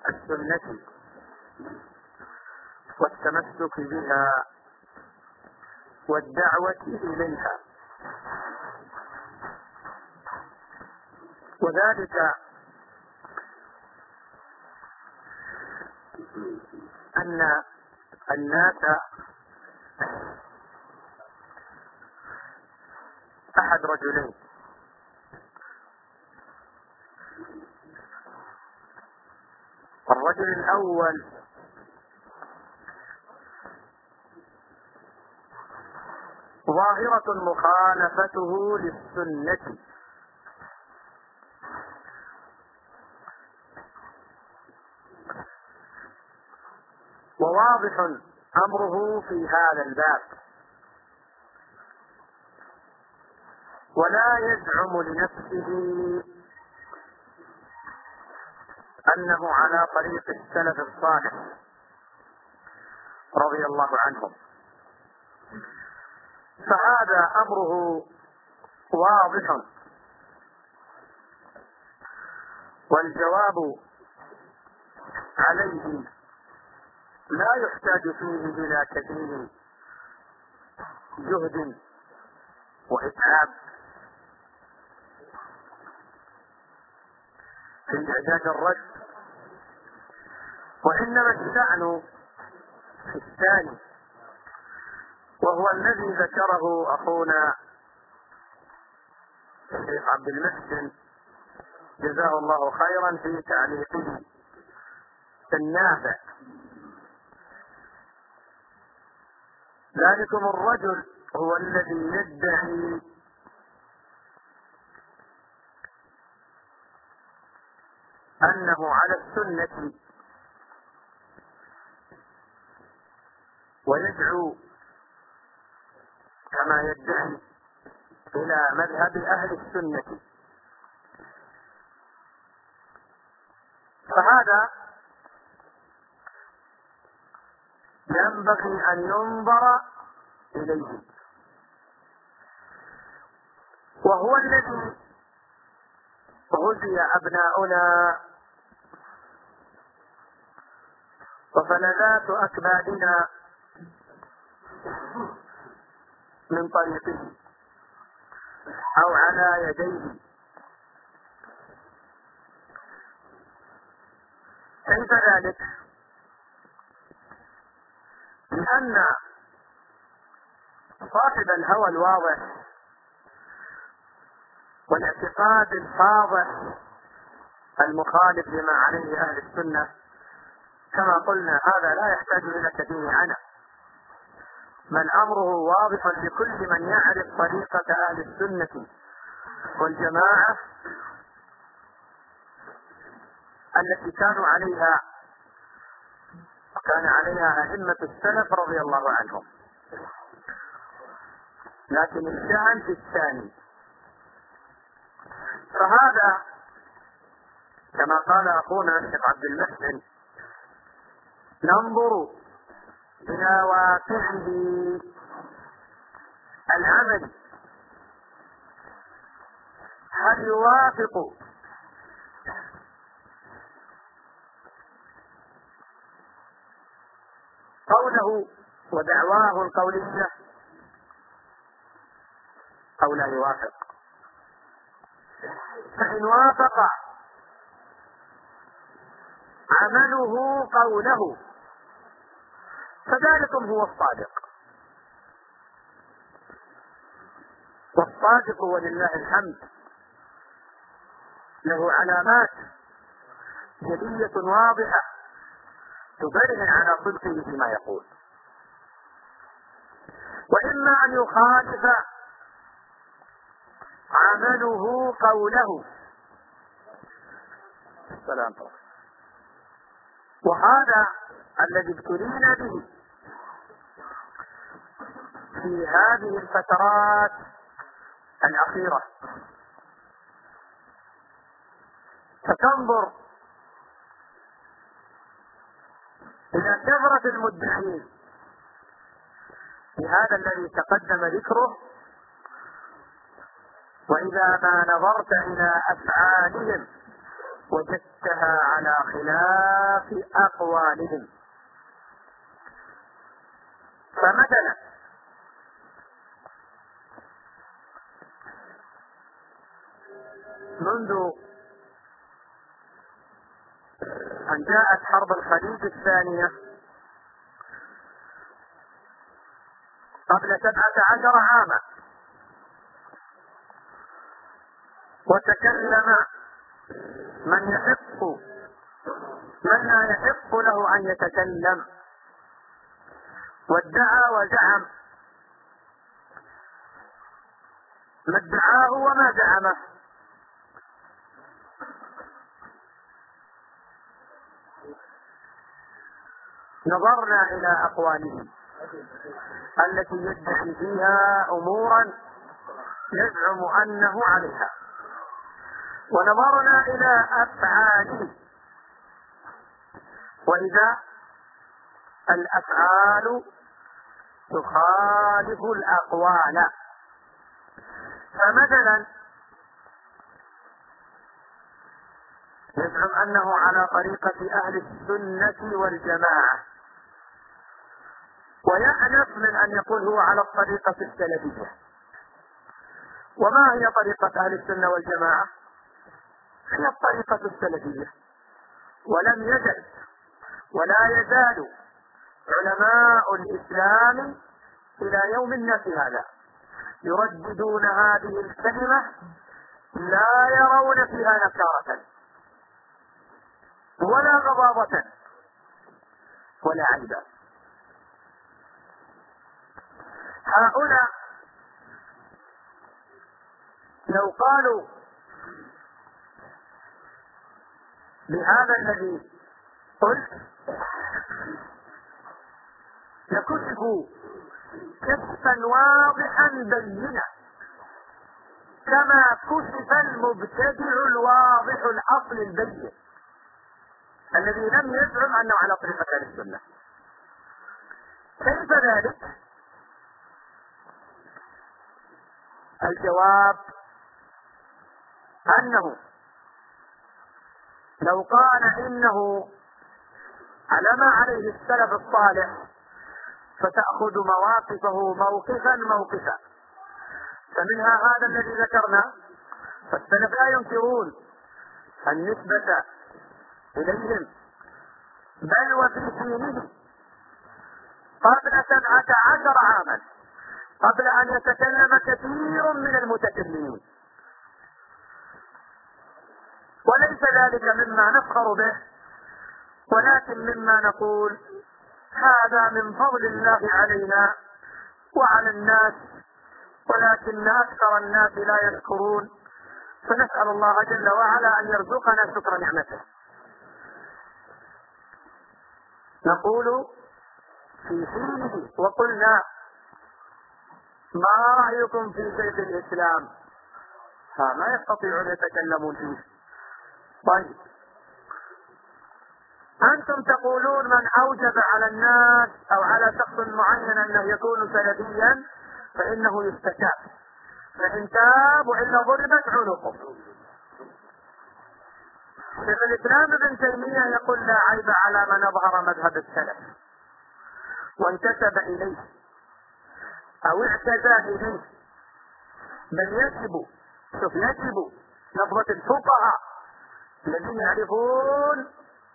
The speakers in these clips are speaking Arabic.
السنة والتمسك بها والدعوة إليها. وذلك أن الناس أحد رجلين: الرجل الأول ظاهرة مخالفته للسنة، وواضح أمره في هذا الباب، ولا يزعم لنفسه أنه على طريق السلف الصالح رضي الله عنهم، فهذا أمره واضح. والجواب عليه لا يحتاج فيه إلى كثير جهد وإتعاب في إعداد الرد، وإنما الشأن في الثاني، وهو الذي ذكره أخونا الشيخ عبد المحسن جزاه الله خيرا في تعليقه النافع. ذلكم الرجل هو الذي يدعي أنه على السنة ويدعو كما يدعي إلى مذهب أهل السنة، فهذا ينبغي أن ينظر إليه، وهو الذي غزي أبناؤنا وفلذات أكبادنا من طريقه أو على يديه. كيف ذلك؟ لأن صاحب الهوى الواضح والاعتقاد الفاضح المخالف لما عليه أهل السنة كما قلنا هذا لا يحتاج إلى كثير عنه، بل أمره واضح لكل من يعرف طريقة أهل السنة والجماعة التي كانوا عليها وكان عليها أئمة السلف رضي الله عنهم. لكن الشأن في الثاني، فهذا كما قال أخونا الشيخ عبد المحسن ننظر إلى واقعه العملي، هل يوافق قوله ودعواه القولية أو لا يوافق؟ فإن وافق عمله قوله فذلكم هو الصادق، والصادق ولله الحمد له علامات جلية واضحة تبرهن على صدقه فيما يقول. وإما أن يخالف عمله قوله، السلام عليكم. وهذا الذي ابتلينا به في هذه الفترات الأخيرة، فتنظر إلى كثرة المدعين بهذا الذي تقدم ذكره، وإذا ما نظرت إلى أفعالهم وجدتها على خلاف أقوالهم. فمثلا منذ أن جاءت حرب الخليج الثانية قبل 17 عاما، وتكلم من لا يحق له أن يتكلم، وادعى وزعم ما ادعاه وما زعمه. نظرنا إلى أقواله التي يدعي فيها أمورا يزعم أنه عليها، ونظرنا إلى أفعاله، وإذا الأفعال تخالف الأقوال. فمثلا يزعم أنه على طريقة أهل السنة والجماعة، ويأنف من أن يقول هو على الطريقة السلفية. وما هي طريقة أهل السنة والجماعة؟ هي الطريقة السلفية. ولم يزل ولا يزال علماء الإسلام إلى يومنا هذا يرددون هذه الكلمة، لا يرون فيها نكارة ولا غضاضة ولا عيبا. هؤلاء لو قالوا بهذا الذي قلت لكشفوا كشفا واضحا بينا، كما كشف المبتدع الواضح الأصل البين الذي لم يزعم أنه على طريقة أهل السنة. كيف ذلك؟ الجواب أنه لو قال إنه على ما عليه السلف الصالح فتأخذ مواقفه موقفا، فمنها هذا الذي ذكرنا. فالسلف لا ينكرون النسبة إليهم، بل وفي حينه قبل 17 عاما، قبل أن يتكلم كثير من المتكلمين. وليس ذلك مما نفخر به، ولكن مما نقول هذا من فضل الله علينا وعلى الناس، ولكن أكثر الناس لا يشكرون، فنسأل الله جل وعلا أن يرزقنا شكر نعمته. نقول في حينه وقلنا ما رأيكم في شيخ الإسلام؟ ما يستطيعون يتكلمون فيه. طيب، أنتم تقولون من أوجب على الناس أو على شخص معين أنه يكون سلفيا فإنه يستتاب، فإن تاب وإلا ضربت عنقه. شيخ الإسلام ابن تيمية يقول لا عيب على من أظهر مذهب السلف وانتسب إليه أو اعتدى إليه، بل يجب نظرة الفقهاء الذين يعرفون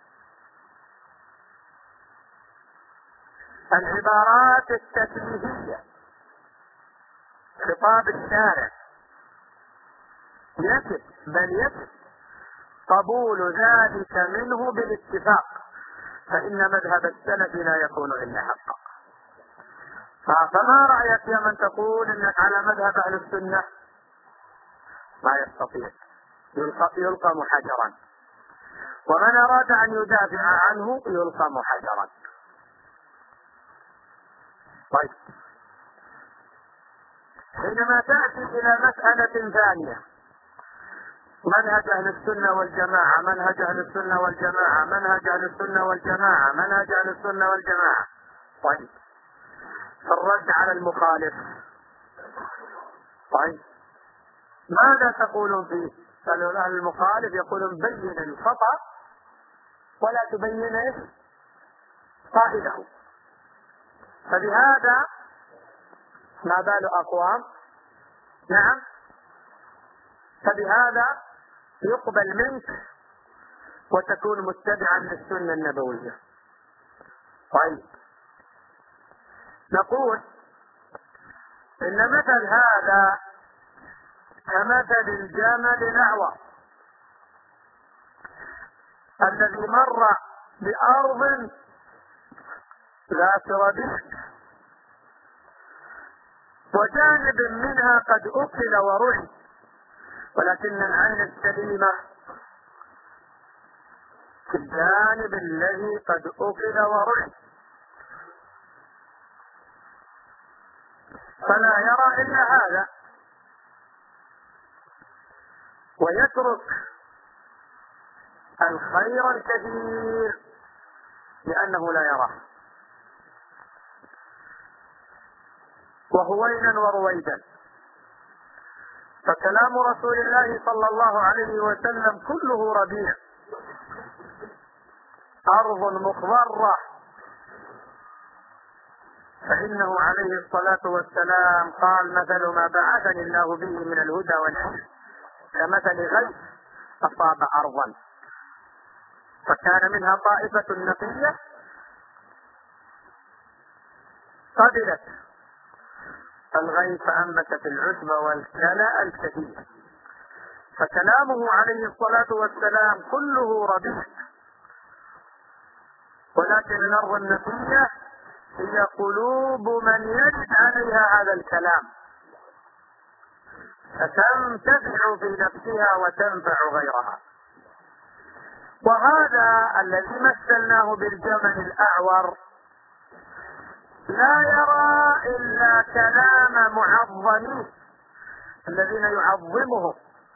العبارات التكليفية، خطاب الشارع، يجب قبول ذلك منه بالاتفاق، فإن مذهب السلف لا يكون إلا حقا. فما رأيك يا من تقول إنك على مذهب أهل السنة؟ ما يستطيع، يلقى محجرا، ومن أراد أن يدافع عنه يلقى محجرا. طيب، حينما تأتي إلى مسألة ثانية، منهج أهل السنة والجماعة، منهج أهل السنة والجماعة، منهج أهل السنة والجماعة، منهج أهل السنة والجماعة. طيب، فالرد على المخالف، طيب ماذا تقولون فيه؟ قالوا أهل المخالف يقولون بين الخطأ ولا تبين إيش قائله. فبهذا ما بال أقوام نعم فبهذا يقبل منك وتكون متبعا للسنة النبوية. طيب نقول إن مثل هذا كمثل الجمل الأعور الذي مر بأرض ذات ربيع وجانب منها قد أكل ورعي، ولكن العين السليمة في الجانب الذي قد أكل ورعي، فلا يرى إلا هذا ويترك الخير الكثير لأنه لا يراه. وهوينا ورويدا، فكلام رسول الله صلى الله عليه وسلم كله ربيع، أرض مخضرة، فإنه عليه الصلاة والسلام قال مثل ما بعثني الله به من الهدى والعلم كمثل غيث أصاب أرضا فكان منها طائفة نقية قبلت الغيث فأنبتت العشب والكلأ الكثير. فكلامه عليه الصلاة والسلام كله ربيع، ولكن الأرض النقية هي قلوب من يجد عليها هذا الكلام فتنتفع في نفسها وتنفع غيرها. وهذا الذي مثلناه بالجمل الأعور لا يرى إلا كلام معظمين الذين يعظمهم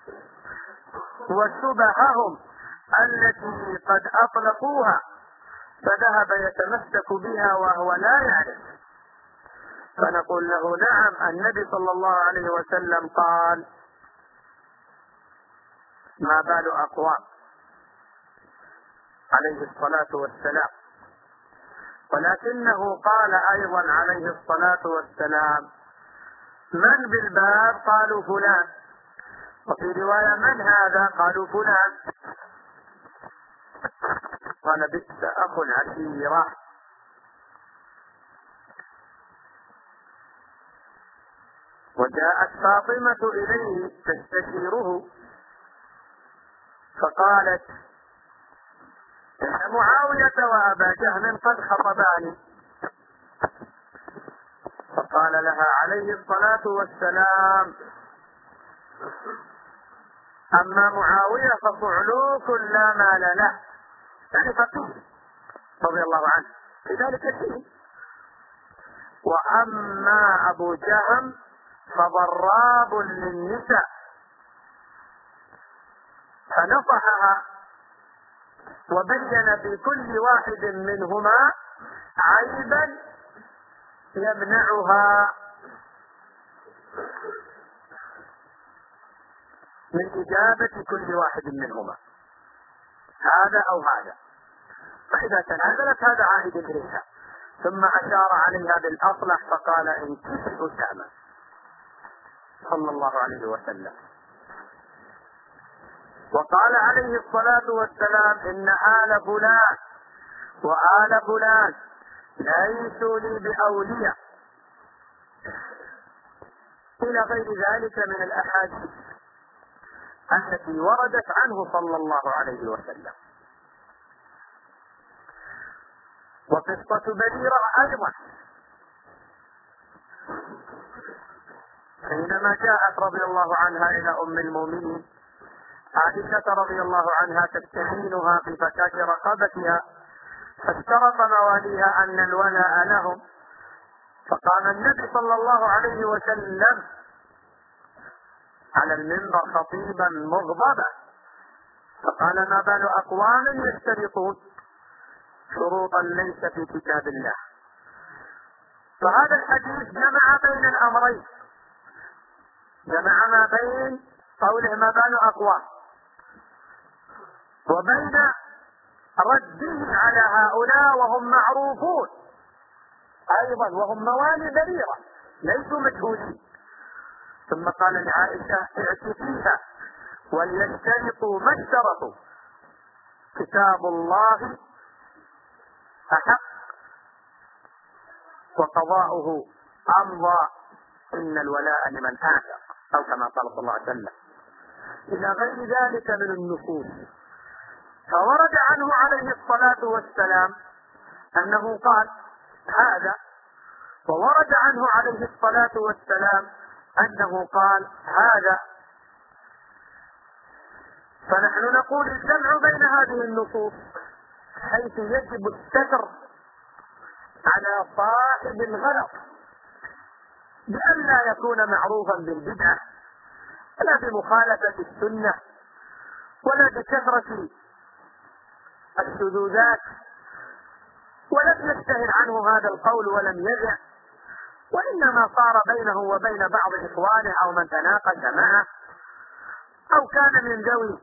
وشبههم التي قد أطلقوها فذهب يتمسك بها وهو لا يعرف. فنقول له نعم، النبي صلى الله عليه وسلم قال ما بال أقوام عليه الصلاة والسلام، ولكنه قال أيضا عليه الصلاة والسلام من بالباب؟ قالوا فلان، وفي رواية من هذا؟ قالوا فلان، قال بئس أخو العشيرة. وجاءت فاطمة إليه تستشيره فقالت إن معاوية وأبا جهل قد خطباني، فقال لها عليه الصلاة والسلام أما معاوية فصعلوك لا مال له، يعني فقير رضي الله عنه في ذلك الحين، وأما أبو جهم فضراب للنساء، فنصحها وبين في كل واحد منهما عيبا يمنعها من إجابة كل واحد منهما، هذا أو هذا، فإذا تنازلت هذا عائد إليها. ثم أشار عليها بالأصلح فقال انكحي أسامة صلى الله عليه وسلم. وقال عليه الصلاة والسلام إن آل فلان وآل فلان ليسوا لي بأولياء، إلى غير ذلك من الأحاديث التي وردت عنه صلى الله عليه وسلم. وقصة بريرة أيضا حينما جاءت رضي الله عنها إلى أم المؤمنين عائشة رضي الله عنها تستعينها في فكاك رقبتها، فاشترط مواليها أن الولاء لهم، فقام النبي صلى الله عليه وسلم على المنبر خطيبا مغضبا فقال ما بال أقوام يشترطون شروطا ليس في كتاب الله. فهذا الحديث جمع بين الأمرين، جمع ما بين قوله ما بال أقوام وبين رده على هؤلاء وهم معروفون أيضا وهم موالي بريرة ليسوا مجهولين. ثم قال لعائشة اعتقيها وليشترطوا ما اشترطوا، كتاب الله أحق وقضاؤه أمضى، إن الولاء لمن أعتق، أو كما قال صلى الله عليه وسلم، إلى غير ذلك من النصوص. فورد عنه عليه الصلاة والسلام أنه قال هذا، وورد عنه عليه الصلاة والسلام أنه قال هذا. فنحن نقول الجمع بين هذه النصوص حيث يجب الستر على صاحب الغلط بأن لا يكون معروفا بالبدعة ولا بمخالفة السنة ولا بكثرة الشذوذات، ولم يشتهر عنه هذا القول ولم يذع، وإنما صار بينه وبين بعض إخوانه أو من تناقش معه أو كان من ذوي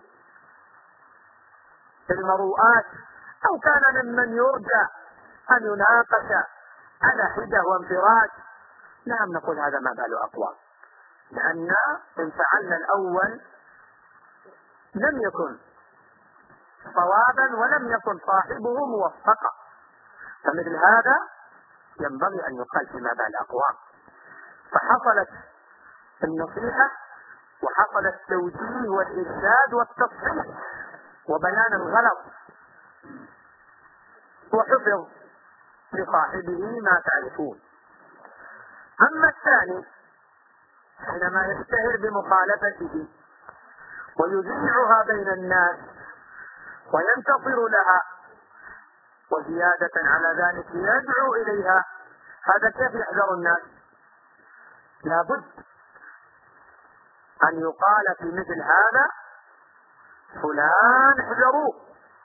المروءات أو كان ممن يرجى أن يناقش على حدة وانفراد. نعم نقول هذا ما بال أقوام، لأن إن فعلنا الأول لم يكن صوابا ولم يكن صاحبه موفقا، فمثل هذا ينبغي أن يقال فيما بال أقوام. فحصلت النصيحة وحصل التوجيه والإرشاد والتصحيح وبيان الغلط، وحفظ لصاحبه ما تعرفون. أما الثاني حينما يشتهر بمخالفته ويذيعها بين الناس وينتصر لها وزيادة على ذلك يدعو إليها، هذا كيف يحذر الناس؟ لابد أن يقال في مثل هذا فلان احذروه.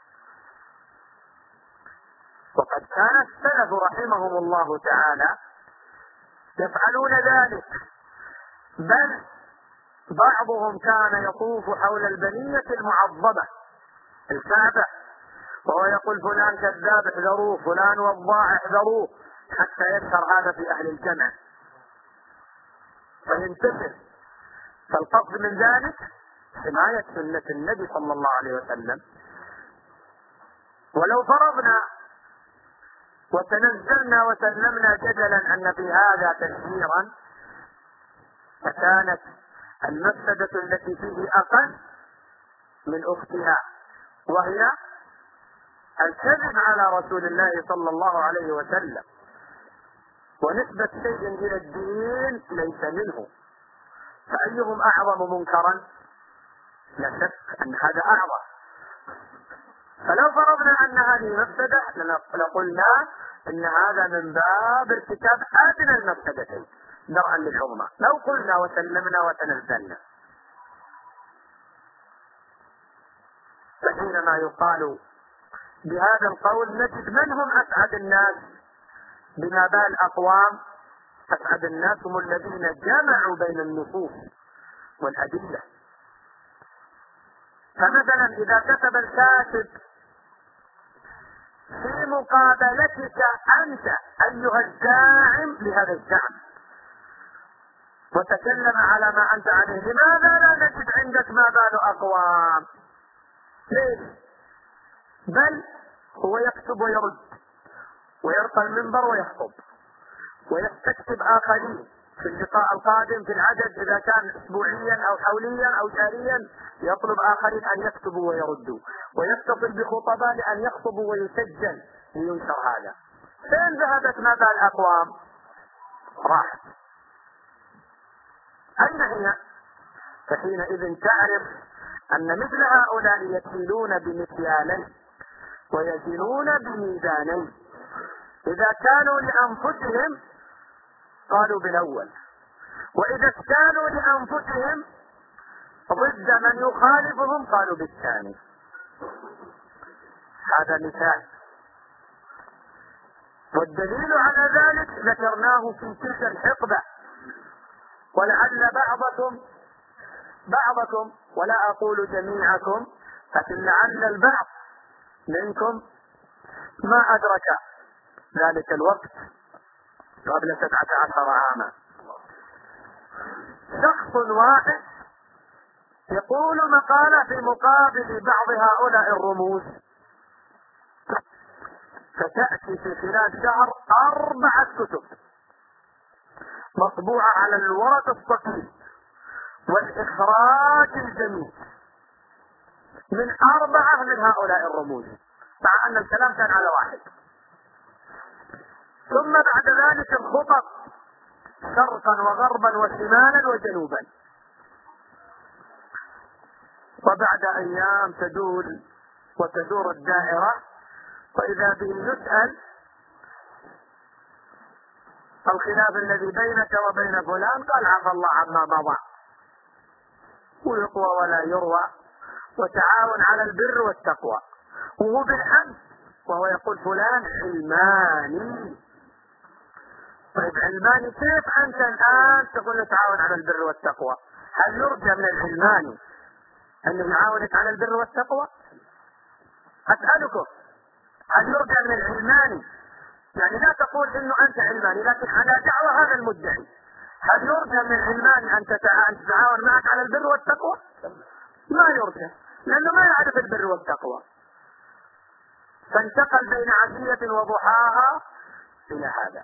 وقد كان السلف رحمهم الله تعالى يفعلون ذلك، بل بعضهم كان يطوف حول البنية المعظمة الكعبة وهو يقول فلان كذاب احذروه، فلان وضاع احذروه، حتى يشهر هذا في أهل الجمع فينتشر. فالقصد من ذلك حماية سنة النبي صلى الله عليه وسلم. ولو فرضنا وتنزلنا وسلمنا جدلا أن في هذا تشهيرا، فكانت المفسدة التي فيه أقل من أختها، وهي الكذب على رسول الله صلى الله عليه وسلم ونسبة شيء إلى الدين ليس منه. فأيهم أعظم منكرا؟ لا شك أن هذا أعظم. فلو فرضنا أن هذه مفسدة لقلنا إن هذا من باب ارتكاب أدنى المفسدتين درءا للعظمى، لو قلنا وسلمنا وتنزلنا. فحينما يقال بهذا القول نجد من هم أسعد الناس بما بال أقوام. أسعد الناس هم الذين جمعوا بين النصوص والأدلة. فمثلا إذا كتب الكاتب في مقابلتك أنت أيها الزاعم لهذا الزعم وتكلم على ما أنت عليه، لماذا لا نجد عندك ما بال أقوام؟ ليش؟ بل هو يكتب ويرد ويرقى المنبر ويخطب ويستكتب آخرين في اللقاء القادم في العدد إذا كان أسبوعيا أو حوليا أو شهريا، يطلب آخرين أن يكتبوا ويردوا، ويتصل بخطباء لأن يخطبوا ويسجل لينشر هذا. فين ذهبت ما بال أقوام؟ راحت. أين هي؟ فحينئذ تعرف أن مثل هؤلاء يكيلون بمكيالين ويزنون بميزانين. إذا كانوا لأنفسهم قالوا بالأول، وإذا كانوا لأنفسهم ضد من يخالفهم قالوا بالثاني. هذا مثال، والدليل على ذلك ذكرناه في تلك الحقبة. ولعل بعضكم ولا أقول جميعكم لكن لعل البعض منكم ما أدرك ذلك الوقت قبل 17 عاما. شخص واحد يقول مقالة في مقابل بعض هؤلاء الرموز، فتأتي في خلال شهر 4 كتب مطبوعة على الورق الصفيح والإخراج الجميل من 4 من هؤلاء الرموز، مع أن الكلام كان على واحد. ثم بعد ذلك الخطط شرقا وغربا وشمالا وجنوبا. وبعد أيام تدور الدائرة، وإذا به يسأل الخلاف الذي بينك وبين فلان، قال عفى الله عما مضى، ويقوى ولا يروى، وتعاون على البر والتقوى. وهو بالحمد وهو يقول فلان علماني. طيب علماني كيف أنت الآن تقول تعاون على البر والتقوى؟ هل يرجى من العلماني أن يعاونك على البر والتقوى؟ أسألكم، هل يرجى من العلماني، يعني لا تقول إنه أنت علماني لكن على دعوة هذا المدعي، هل يرجى من العلماني أن تتعاون معك على البر والتقوى؟ ما يرجى، لأنه ما يعرف البر والتقوى. فانتقل بين عشية وضحاها إلى هذا.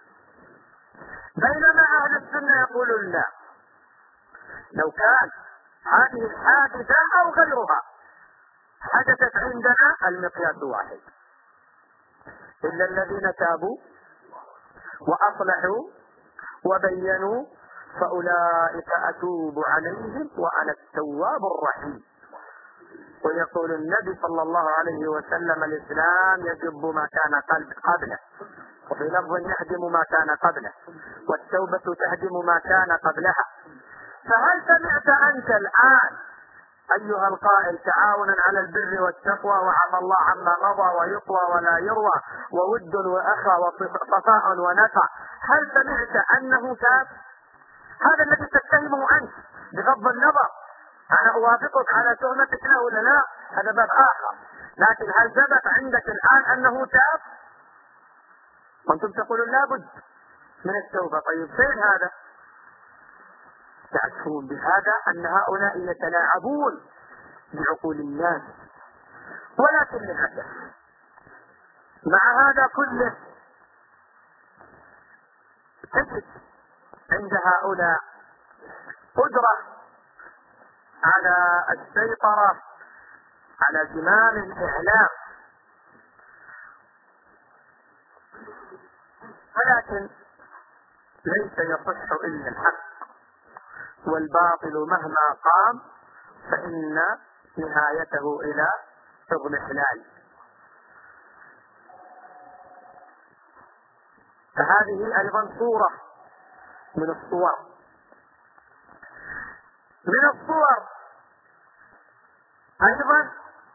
بينما أهل السنة يقولون لا، لو كان هذه الحادثة أو غيرها حدثت عندنا المقياس واحد، إلا الذين تابوا وأصلحوا وبينوا فأولئك أتوب عليهم وأنا التواب الرحيم. ويقول النبي صلى الله عليه وسلم الإسلام يجب ما كان قبله، وفي لفظ يهدم ما كان قبله، والتوبة تهدم ما كان قبلها. فهل سمعت أنت الآن أيها القائل تعاونا على البر والتقوى وعفى الله عما مضى ويقوى ولا يروى وود وأخى وصفاء ونفع، هل سمعت أنه تاب؟ هذا الذي تتهمه أنت بغض النظر، أنا أوافقك على تهمتك له ولا لا، هذا باب آخر، لكن هل ثبت عندك الآن أنه تاب؟ وأنتم تقولون لابد من التوبة. طيب فين هذا؟ تعرفون بهذا أن هؤلاء يتلاعبون بعقول الناس، ولكن للأسف مع هذا كله تجد عند هؤلاء قدرة على السيطرة على زمام الإعلام، ولكن ليس يصح إلا الحق، والباطل مهما قام فإن نهايته إلى اضمحلال. فهذه أيضا صورة من الصور. من الصور أيضا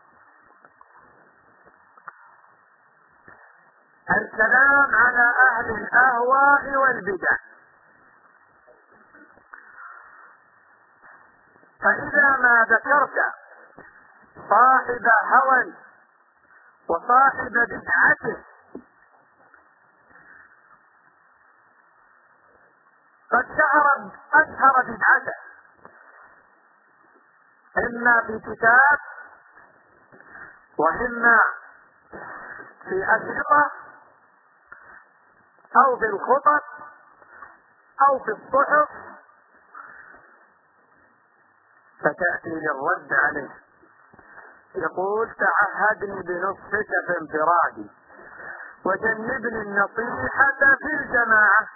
الكلام على أهل الأهواء والبدع. فإذا ما ذكرت صاحب هوى وصاحب بدعة قد أشهر بدعته إما في كتاب وإما في أشرطة أو في الخطط أو في الصحف، فتأتي للرد عليه يقول تعهدني بنصحك في انفرادي وجنبني النصيحة في الجماعة،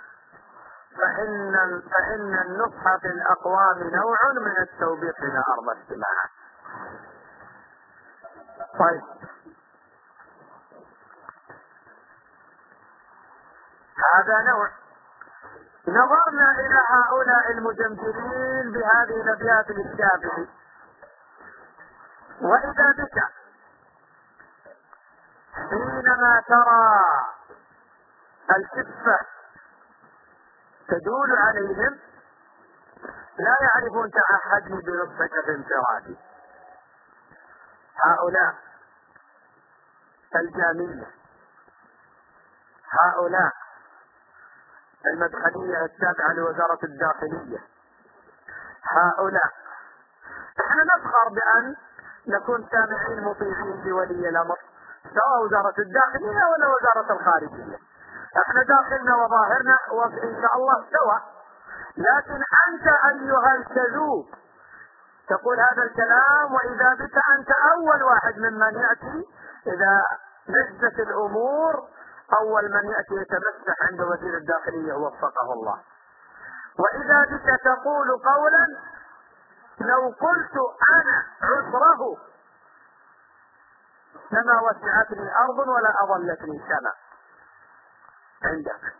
فإن النصح في الأقوام نوع من التوبيخ إلى أرض السماع. طيب هذا نوع. نظرنا إلى هؤلاء المجمدين بهذه الأبيات للشافعي، وإذا بك حينما ترى الكفة تدول عليهم لا يعرفون تعهدني بنصحك في انفرادي، هؤلاء الجامية، هؤلاء المدخلية التابعة لوزارة الداخلية، هؤلاء احنا نفخر بأن نكون سامعين مطيعين لولي الأمر، سواء وزارة الداخلية ولا وزارة الخارجية، احنا داخلنا وظاهرنا وإن شاء الله سواء. لكن أنت أيها الكذوب تقول هذا الكلام، وإذا بك أنت أول واحد ممن يأتي إذا نجت الأمور، أول من يأتي يتمسح عند وزير الداخلية وفقه الله. وإذا بك تقول قولا لو قلت أنا عذره لما وسعتني أرض ولا أظلتني سماء عندك.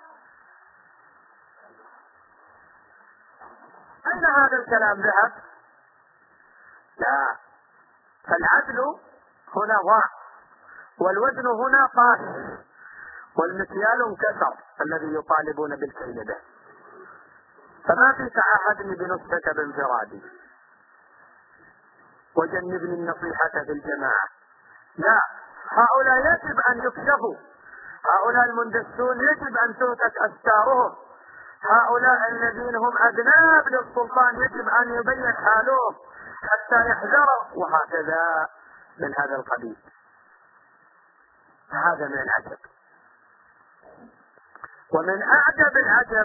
أين هذا الكلام ذهب؟ لا، فالعدل هنا ضاع، والوزن هنا قاس، والمكيال انكسر الذي يطالبون بالكيل به. فما في تعاهدني بنصحك بانفرادي وجنبني النصيحة في الجماعة، لا، هؤلاء يجب أن يكشفوا، هؤلاء المندسون يجب أن تهتك أستارهم، هؤلاء الذين هم أذناب للسلطان يجب أن يبين حالهم حتى يحذروا، وهكذا من هذا القبيل. هذا من العجب. ومن أعجب العجب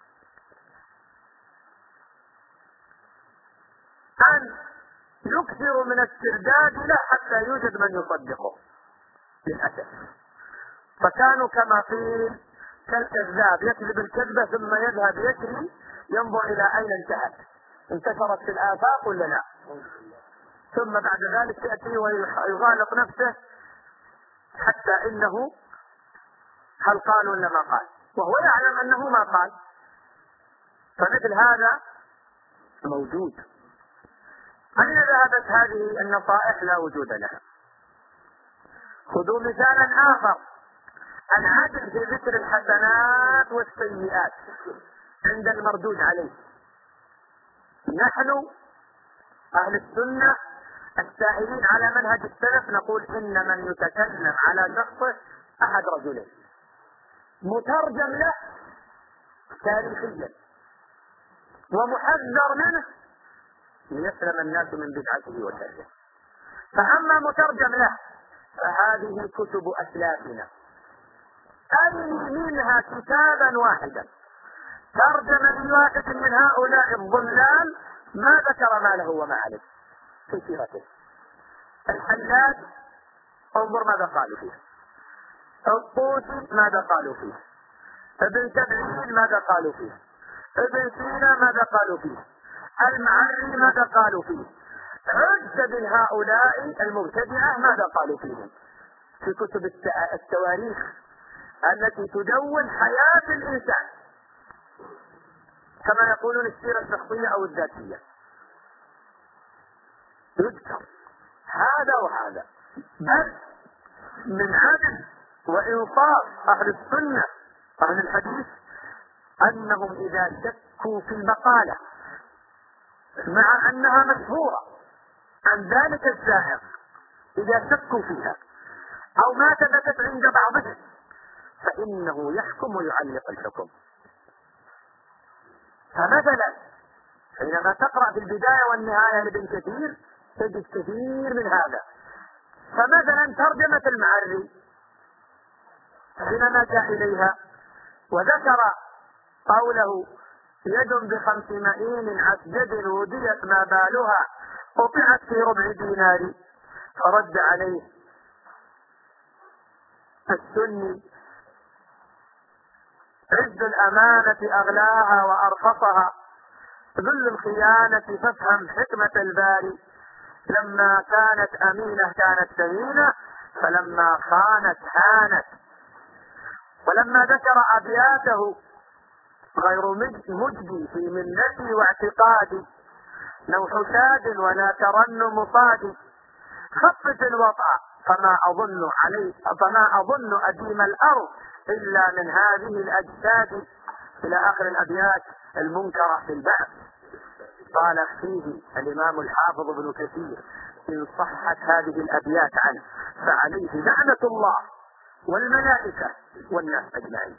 أن يكثر من الترداد له حتى يوجد من يصدقه للأسف. فكانوا كما قيل كالكذاب يكذب الكذبة ثم يذهب يجري ينظر إلى أين انتهت، انتشرت في الآفاق ولا لا، ثم بعد ذلك يأتي ويغالط نفسه حتى إنه هل قال ولا ما قال، وهو يعلم أنه ما قال. فمثل هذا موجود. أين ذهبت هذه النصائح؟ لا وجود لها. خذوا مثالا آخر، العدل في ذكر الحسنات والسيئات عند المردود عليه. نحن أهل السنة السائرين على منهج السلف نقول إن من يتكلم على شخصه أحد رجلين، مترجم له تاريخيا ومحذر منه ليسلم الناس من بدعته وشره. فأما مترجم له فهذه كتب أسلافنا، أرني منها كتابا واحدا ترجم لواحد من هؤلاء الضلال ما ذكر ما له وما عليه في سيرته. الحلاج انظر ماذا قالوا فيه، الطوسي ماذا قالوا فيه، ابن سبعين ماذا قالوا فيه، ابن سينا ماذا قالوا فيه، المعري ماذا قالوا فيه، عد من هؤلاء المبتدعة ماذا قالوا فيه في كتب التواريخ التي تدون حياة الإنسان كما يقولون السيرة الشخصية أو الذاتية، يذكر هذا وهذا. بل من عدل وإنصاف أهل السنة أهل الحديث أنهم إذا شكوا في المقالة مع أنها مشهورة عن ذلك الزائر، إذا شكوا فيها أو ما ثبتت عند بعضهم فإنه يحكم ويعلق الحكم. فمثلا حينما تقرأ في البداية والنهاية لابن كثير تجد كثير من هذا. فمثلا ترجمة المعري حينما جاء إليها وذكر قوله يد ب5 مئين عسجد وديت ما بالها قطعت في ربع دينار، فرد عليه السني عز الأمانة أغلاها وأرخصها، ذل الخيانة فافهم حكمة الباري، لما كانت أمينة كانت ثمينة فلما خانت هانت. ولما ذكر أبياته غير مجدي في ملتي واعتقادي نوح شاد ولا ترنم صادي، خفف الوطأ فما أظن أديم الأرض إلا من هذه الأجساد، إلى آخر الأبيات المنكرة في البعث. قال فيه الإمام الحافظ ابن كثير إن صحت هذه الأبيات عنه فعليه لعنة الله والملائكة والناس أجمعين.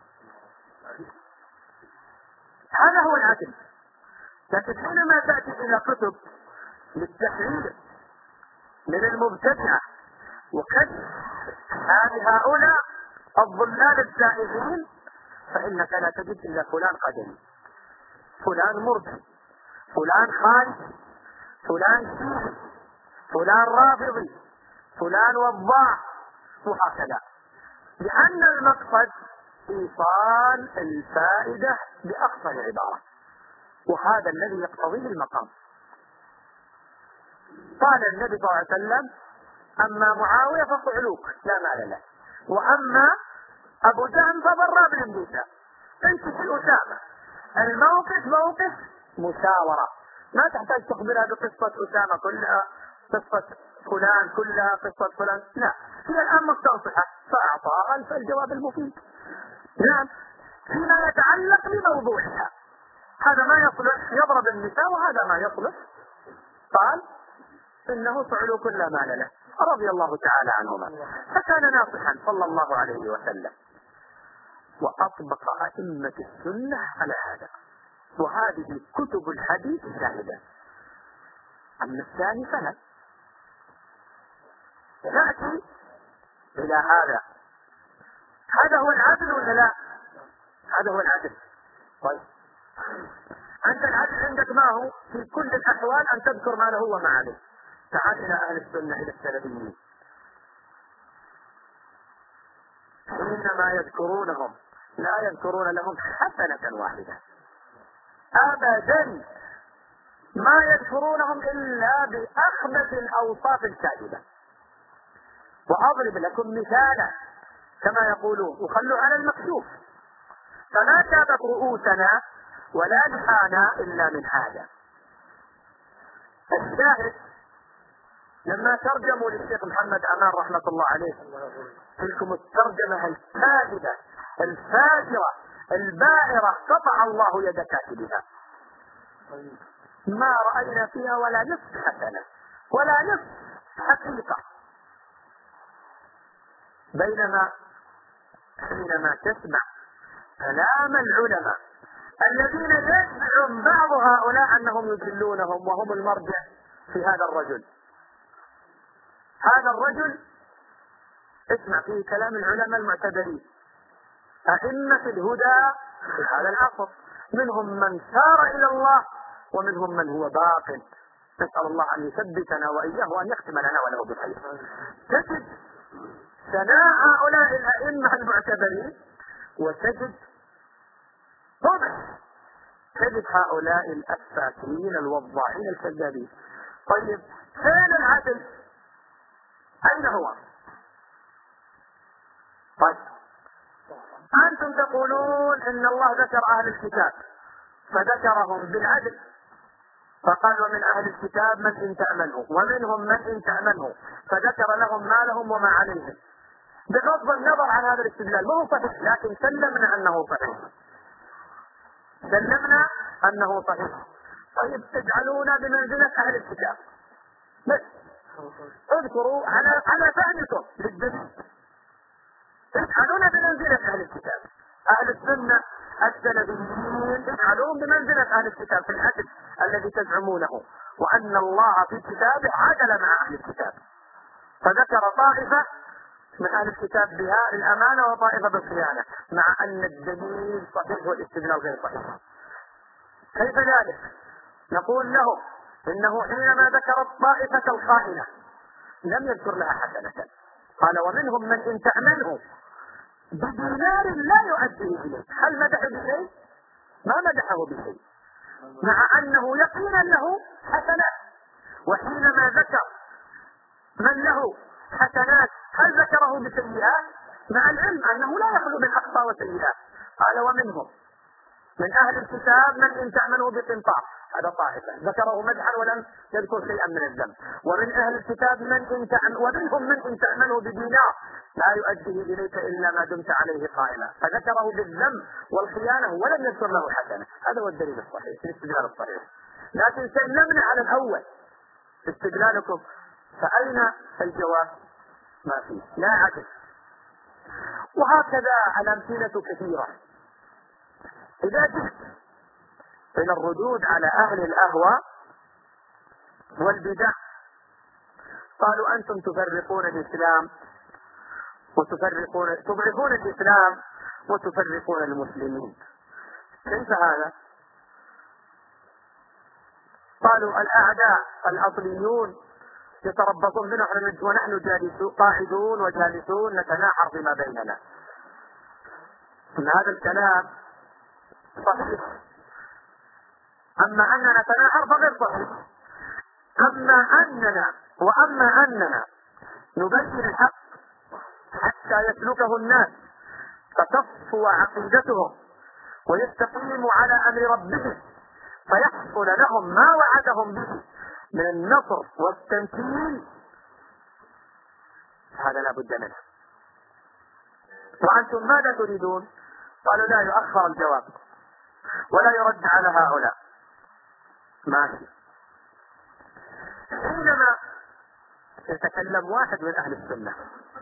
هذا هو العدل. لكن حينما تأتي إلى كتب للتحرير من المبتدعة وكشف هؤلاء الضلال الزائغين فإنك لا تجد إلا فلان قدري، فلان مرجئ، فلان خارجي، فلان شيعي، فلان رافضي، فلان وضاع، وهكذا، لأن المقصد إيصال الفائدة بأقصى العبارة، وهذا الذي يقتضيه المقام. قال النبي صلى الله عليه وسلم: أما معاوية فصعلوك لا مال له، وأما أبو جهل فبرا بن موسى. أنت في أسامة الموقف موقف مشاورة، ما تحتاج تخبرها بقصة أسامة كلها، قصة فلان كلها، قصة فلان، لا، هي الآن مستنصحة فأعطاها الجواب المفيد. نعم، فيما يتعلق بموضوعها، هذا ما يصلح يضرب النساء وهذا ما يصلح. قال: إنه صعلوك لا مال له، رضي الله تعالى عنهما. فكان ناصحا صلى الله عليه وسلم، وأطبق أئمة السنة على هذا، وهذه كتب الحديث شاهدة. أما الثاني فلا. نأتي إلى هذا. هذا هو العدل ولا لا؟ هذا هو العدل. طيب، أنت العدل عندك ما هو؟ في كل الأحوال أن تذكر ما له وما عليه. تعال إلى أهل السنة، إلى السلفيين، حينما يذكرونهم لا يذكرون لهم حسنة واحدة أبدا، ما يذكرونهم إلا بأخبث الأوصاف الكاذبة. وأضرب لكم مثالا كما يقولون: وخلوا على المكشوف، فما كانت رؤوسنا ولا لحانا إلا من هذا. الشاهد لما ترجموا للشيخ محمد أمان رحمة الله عليه تلكم الترجمة الكاذبة الفاجرة البائرة، قطع الله يد كاتبها، ما رأينا فيها ولا نصف حسنة ولا نصف حقيقة. بينما حينما تسمع كلام العلماء الذين يزعم بعض هؤلاء أنهم يدلونهم وهم المرجع في هذا الرجل، هذا الرجل اسمع فيه كلام العلماء المعتبرين أئمة الهدى في هذا العصر، منهم من سار إلى الله ومنهم من هو باق. نسأل الله أن يثبتنا وإياه وأن يختم لنا وله بخير. تجد ثناء هؤلاء الأئمة المعتبرين وتجد طبع تجد هؤلاء الأفاكين الوضاعين الكذابين. طيب، فين العدل؟ أين هو؟ طيب، أنتم تقولون إن الله ذكر أهل الكتاب فذكرهم بالعدل، فقال: ومن أهل الكتاب من إن تأمنه، ومنهم من إن تأمنه، فذكر لهم ما لهم وما عليهم. بغض النظر عن هذا الاستدلال ما هو صحيح، لكن سلمنا أنه صحيح، سلمنا أنه صحيح. طيب، اجعلونا بمنزلة أهل الكتاب، بس اذكروا على فهمكم للدليل، اجعلونا بمنزلة أهل الكتاب. أهل السنة السلفيين اجعلوهم بمنزلة أهل الكتاب في العدل الذي تزعمونه، وأن الله في كتابه عدل مع أهل الكتاب، فذكر طائفة من أهل الكتاب بها الأمانة وطائفة بالخيانة، مع أن الدليل صحيح والاستدلال غير صحيح. كيف ذلك؟ نقول له إنه حينما ذكر الطائفة الخائنة لم يذكر لها حسنة، قال: ومنهم من إن تأمنه بدينار لا يؤديه إليه. هل مدحه بشيء؟ ما مدحه بشيء، مع أنه يقينا له حسنات. وحينما ذكر من له حسنات هل ذكره بسيئات؟ مع العلم أنه لا يخلو من أخطاء وسيئات. قال: ومنهم من أهل الكتاب من إن تأمنه بقنطار، هذا طائفة ذكره مدحا ولم يذكر شيئا من الذنب. ومن أهل الكتاب ومنهم من إن تأمنه بدينار لا يؤديه إليك إلا ما دمت عليه قائما، فذكره بالذنب والخيانة ولم يذكر له حسنة. هذا هو الدليل الصحيح، الاستدلال الصحيح. لكن سلمنا على الأول، استدلالكم فأين الجواب؟ ما فيه، لا عدل. وهكذا الأمثلة كثيرة. إذا جئت إلى الردود على أهل الأهواء والبدع قالوا أنتم تفرقون الإسلام تضعفون الإسلام وتفرقون المسلمين. كيف هذا؟ قالوا الأعداء الأصليون يتربصون بنا ونحن قاعدون وجالسون نتناحر فيما بيننا. إن هذا الكلام صحيح، أما أننا نتناحر فغير صحيح. وأما أننا نبين الحق حتى يسلكه الناس فتصفو عقيدتهم ويستقيموا على أمر ربهم فيحصل لهم ما وعدهم به من النصر والتمكين، هذا لا بد منه. وأنتم ماذا تريدون؟ قالوا لا يؤخر الجواب ولا يرد على هؤلاء. ماشي. حينما يتكلم واحد من أهل السنة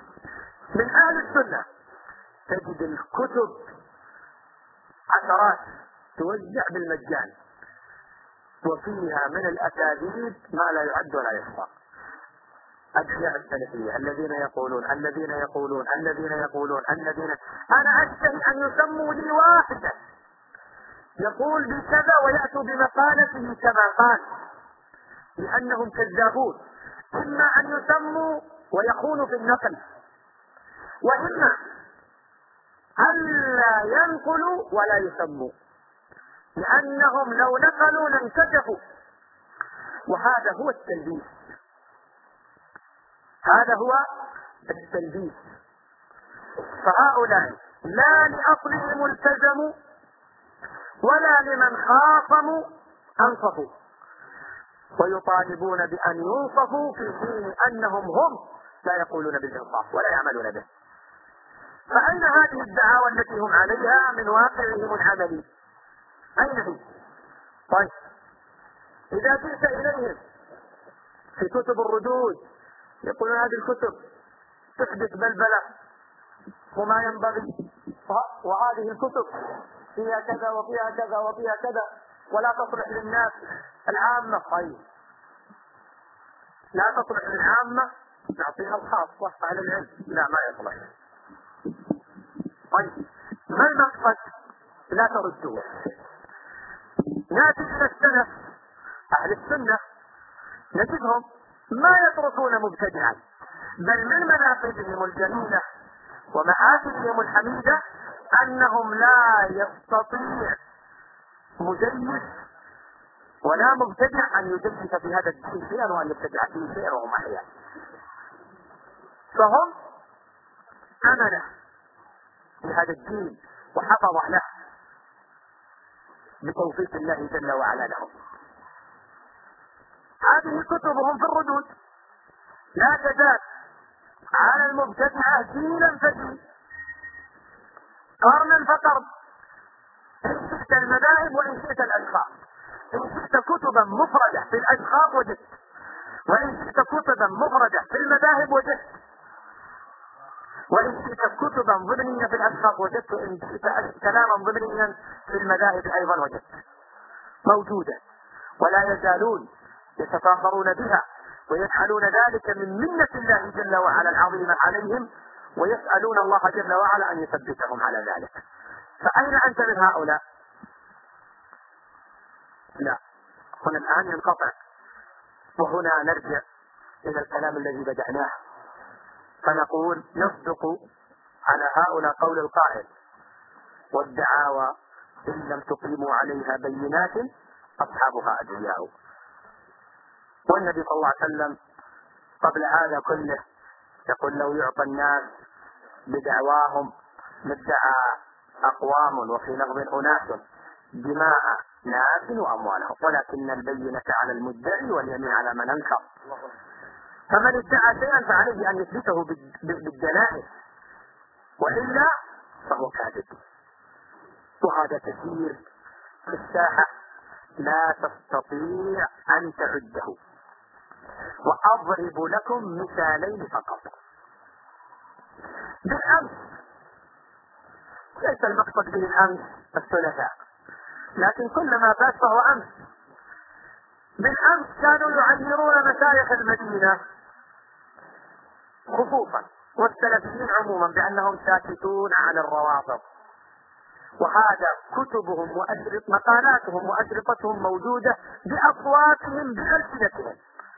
تجد الكتب عشرات توزع بالمجان وفيها من الأكاذيب ما لا يعد ولا يحصى. أدعياء السلفية الذين يقولون أنا أشتهي أن يسموا لي واحدا يقول بكذا ويأتوا بمقالته كما قال، لأنهم كذابون. إما أن يسموا ويخونوا في النقل، وإما ألا ينقلوا ولا يسموا، لأنهم لو نقلوا لانكشفوا. وهذا هو التلبيس، فهؤلاء لا لأصلهم التزموا ولا لمن خاصموا أنصفوا، ويطالبون بأن ينصفوا في حين أنهم هم لا يقولون بالإنصاف ولا يعملون به. فأين هذه الدعاوى التي هم عليها من واقعهم العملي؟ أين هي؟ طيب، إذا جئت إليهم في كتب الردود يقولون هذه الكتب تحدث بلبلة وما ينبغي، وهذه الكتب فيها كذا وفيها كذا وفيها كذا ولا تصلح للناس العامة. طيب، لا تصلح للعامة، نعطيها الخاصة على العلم، لا ما يصلح. طيب، ما المقصد؟ لا تردوه. ناتي إلى السلف أهل السنة نجدهم ما يتركون مبتدعا، بل من مناقبهم الجميلة ومآثرهم الحميدة أنهم لا يستطيع مجلس ولا مبتدع أن يجلس في هذا الدين شيئا وأن يبتدع فيه شيئا وهم أحياء. فهم أمنة بهذا الدين وحفظ له بتوفيق الله جل وعلا لهم. هذه كتبهم في الردود لا تزال على المبتدعة جيلا فجيل، قرنا فقرن، إن شئت المذاهب وإن شئت الأشخاص. إن شئت كتبا مفردة في الأشخاص وجدت، وإن شئت كتبا مفردة في المذاهب وجدت، وإن شئت كتبا ضمنية في الأشخاص وجدت، وإن شئت كلاما ضمنيا في المذاهب أيضا وجدت، موجودة ولا يزالون يتفاخرون بها ويفعلون ذلك من منة الله جل وعلا العظيمة عليهم، ويسألون الله جل وعلا أن يثبتهم على ذلك. فأين أنت من هؤلاء؟ لا، هنا الآن ينقطع، وهنا نرجع إلى الكلام الذي بدأناه فنقول يصدق على هؤلاء قول القائل: والدعاوى إن لم تقيموا عليها بينات أصحابها أدعياء. والنبي صلى الله عليه وسلم قبل هذا كله يقول: لو يعطى الناس بدعواهم لادعى أقوام وفي لفظ أناس دماء ناس وأموالهم، ولكن البينة على المدعي واليمين على من أنكر. فمن ادعى شيئا فعليه أن يثبته بالدلائل، وإلا فهو كاذب. وهذا كثير في الساحة لا تستطيع أن تعده. وأضرب لكم مثالين فقط. بالأمس، ليس المقصد به الأمس الثلاثاء، لكن كلما فات فهو أمس. بالأمس كانوا يعيرون مشايخ المدينة خصوصا والسلفيين عموما بأنهم ساكتون عن الروافض، وهذا كتبهم مقالاتهم وأشرطتهم موجودة بأصواتهم بألسنتهم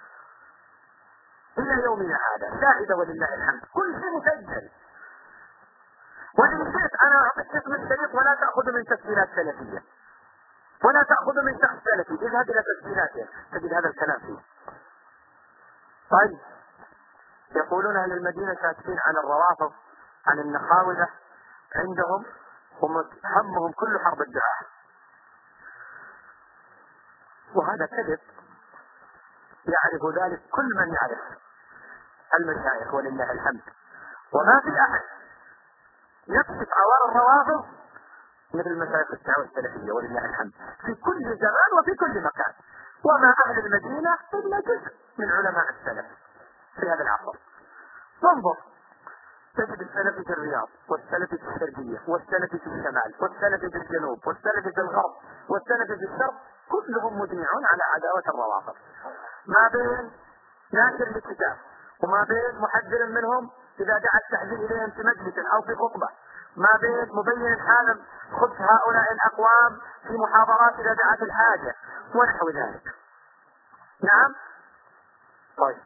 إلى يومنا هذا، شاهدة ولله الحمد، كل شيء مسجل. وإن شئت أنا أعطيك اسم الشريط ولا تأخذ من تسجيلات سلفية ولا تأخذ من شخص سلفي، اذهب إلى تسجيلاته تجد هذا الكلام فيه. طيب، يقولون أهل المدينة ساكتين عن الروافض، عن النخاولة، عندهم همهم كل حرب الدعاء، وهذا كذب. يعرف ذلك كل من يعرف المشايخ ولله الحمد، وما في أحد يكشف عوار الروافض مثل مشايخ الدعوة السلفية ولله الحمد في كل زمان وفي كل مكان. وما أهل المدينة إلا جزء من علماء السلف في هذا العصر. انظر، تجد السلفي في الرياض، والسلفي في الشرقية، والسلفي في الشمال، والسلفي في الجنوب، والسلفي في الغرب، والسلفي في الشرق، كلهم مجمعون على عداوة الروافض، ما بين ناشر لكتاب وما بين محذر منهم إذا دعا التحذير إليهم في مجلس أو في خطبة، ما بين مبين الحال خذ هؤلاء الأقوام في محاضرات إذا دعت الحاجة ونحو ذلك. نعم. طيب،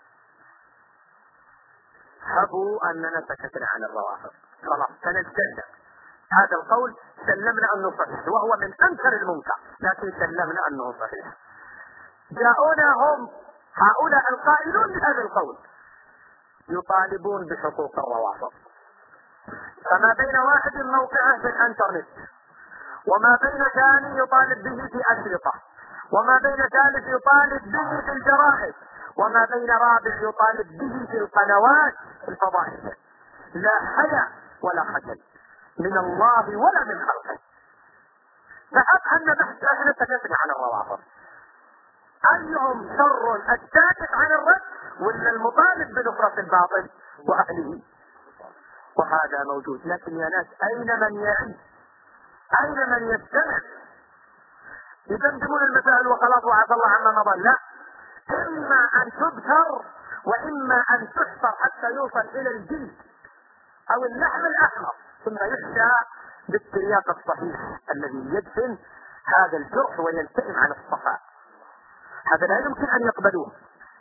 هبوا أننا سكتنا عن الروافض، خلاص سنتكلم. هذا القول سلمنا أنه صحيح، وهو من أنكر المنكر، لكن سلمنا أنه صحيح. جاءونا هم هؤلاء القائلون بهذا القول يطالبون بحقوق الروافض، فما بين واحد موقعه في الانترنت، وما بين ثاني يطالب به في أشرطة، وما بين ثالث يطالب به في الجرائد، وما بين رابع يطالب به في القنوات الفضائية. لا حياء ولا خجل من الله ولا من خلقه. فأبحثنا بحث احنا سكتنا عن الروافض، أيهم شر الساكت عن الرد ولا المطالب بنصرة الباطل وأهله؟ وهذا موجود. لكن يا ناس، أين من يعي؟ أين من يستمع؟ يدمدمون المسائل وخلاص وعفى الله عما مضى. لا، إما أن تبتر وإما أن تحفر حتى يوصل إلى الجلد أو اللحم الأحمر، ثم يحشى بالترياق الصحيح الذي يدفن هذا الجرح ويلتئم عن الصفاء. هذا لا يمكن أن يقبلوه.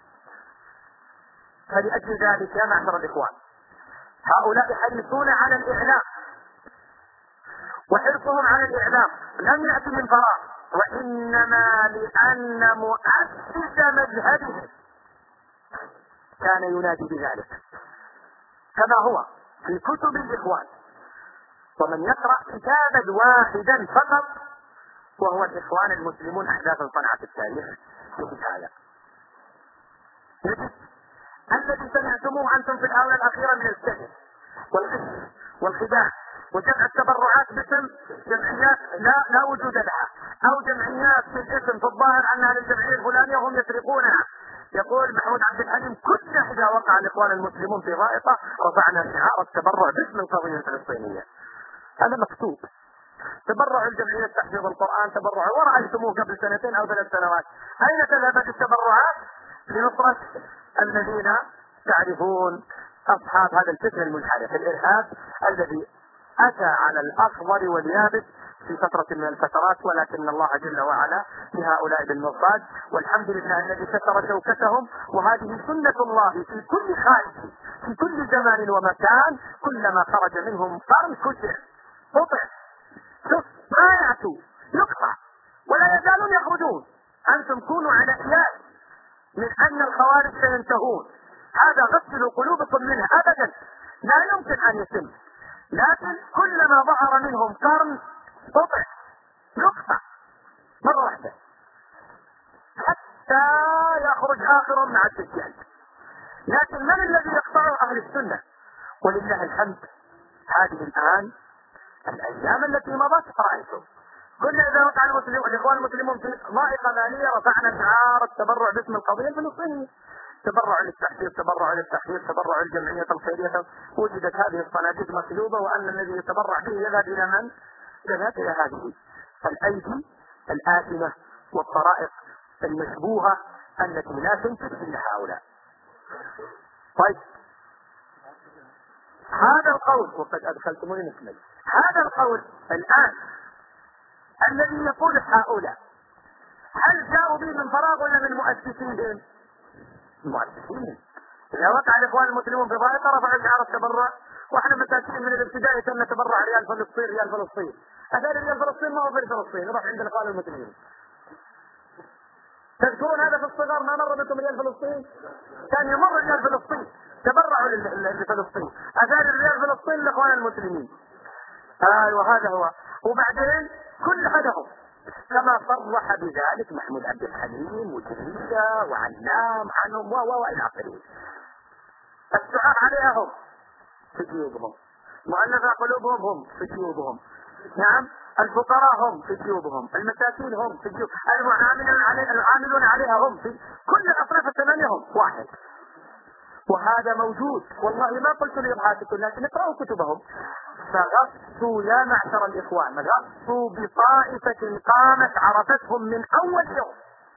فلأجل ذلك يا معشر الإخوان، هؤلاء حريصون على الإعلام، وحرصهم على الإعلام لم يأتي من فراغ، وإنما لأن مؤسس مذهبهم كان ينادي بذلك، كما هو في كتب الإخوان. ومن يقرأ كتابا واحدا فقط وهو الإخوان المسلمون أحداث صنعة التاريخ يجد هذا، يجد الذي سمعتموه أنتم في الآونة الأخيرة من الكذب والغش والخداع وجمع التبرعات باسم جمعيات لا وجود لها، أو جمعيات في الاسم في الظاهر أنها للجمعية الفلانية وهم يسرقونها. يقول محمود عبد الحليم: كنا إذا وقع الإخوان المسلمون في ضائقة رفعنا شعار التبرع باسم القضية الفلسطينية. هذا مكتوب. تبرعوا الجمعية تحفيظ القرآن، تبرعوا، ورأيتموه قبل 2 أو 3 سنوات. أين تذهبت التبرعات لنصرة الذين تعرفون أصحاب هذا الفكر المنحرف الإرهاب الذي أتى على الأخضر واليابس في فترة من الفترات، ولكن الله جل وعلا بهؤلاء بالمرصاد، والحمد لله الذي كسر شوكتهم. وهذه سنة الله في كل خارج في كل زمان ومكان، كلما خرج منهم قرن كسر قطع، شوف ما يأتوا يقطع ولا يزالون يخرجون. أنتم كونوا على إياس من أن الخوارج سينتهون، هذا غسلوا قلوبكم منها أبدا، لا يمكن أن يتم. لكن كلما ظهر منهم قرن قطع يقطع مرة واحدة حتى يخرج آخر مع الدجال. لكن من الذي يقطعه؟ أهل السنة ولله الحمد. هذه الآن الأيام التي مضت رأيتم قلنا إذا وقع الإخوان المسلمون في ضائقة مالية رفعنا شعار التبرع باسم القضية الفلسطينية، تبرع للتحرير، تبرع للتحرير، تبرع للجمعية الخيرية. وجدت هذه الصناديق مسلوبة، وأن الذي يتبرع به يذهب إلى من؟ يذهب إلى هذه الأيدي الآثمة والطرائق المشبوهة التي لا تنتج إلا هؤلاء. طيب، هذا القول، وقد أدخلتموني نسمي، هذا القول الآن الذي يقول هؤلاء هل جاءوا به من فراغ ولا من مؤسسيهم؟ المؤسسين. إذا وقع الإخوان المسلمون في ضائقة رفعوا شعار التبرع، وإحنا مساكين من الابتدائي كنا نتبرع ريال فلسطين ريال فلسطين. أثار ريال فلسطين ما هو في فلسطين، نروح عند الإخوان المسلمين. تذكرون هذا في الصغر ما مر بكم ريال فلسطين؟ كان يمر ريال فلسطين، تبرعوا لفلسطين، أثار ريال فلسطين للإخوان المسلمين. وهذا هو. وبعدين كل هدفهم كما صرح بذلك محمود عبد الحليم وجريدة وعلام عنهم وإلى آخره. السعار عليها هم في جيوبهم، مؤلفة قلوبهم هم في جيوبهم، نعم، الفقراء هم في جيوبهم، المساكين هم في جيوبهم، العاملون عليها هم في كل الأصناف الثمانية هم واحد. وهذا موجود، والله ما قلت لإرهاقكم، لكن اقرأوا كتبهم. فغصوا يا معشر الإخوان، غصوا بطائفة قامت عرفتهم من أول يوم،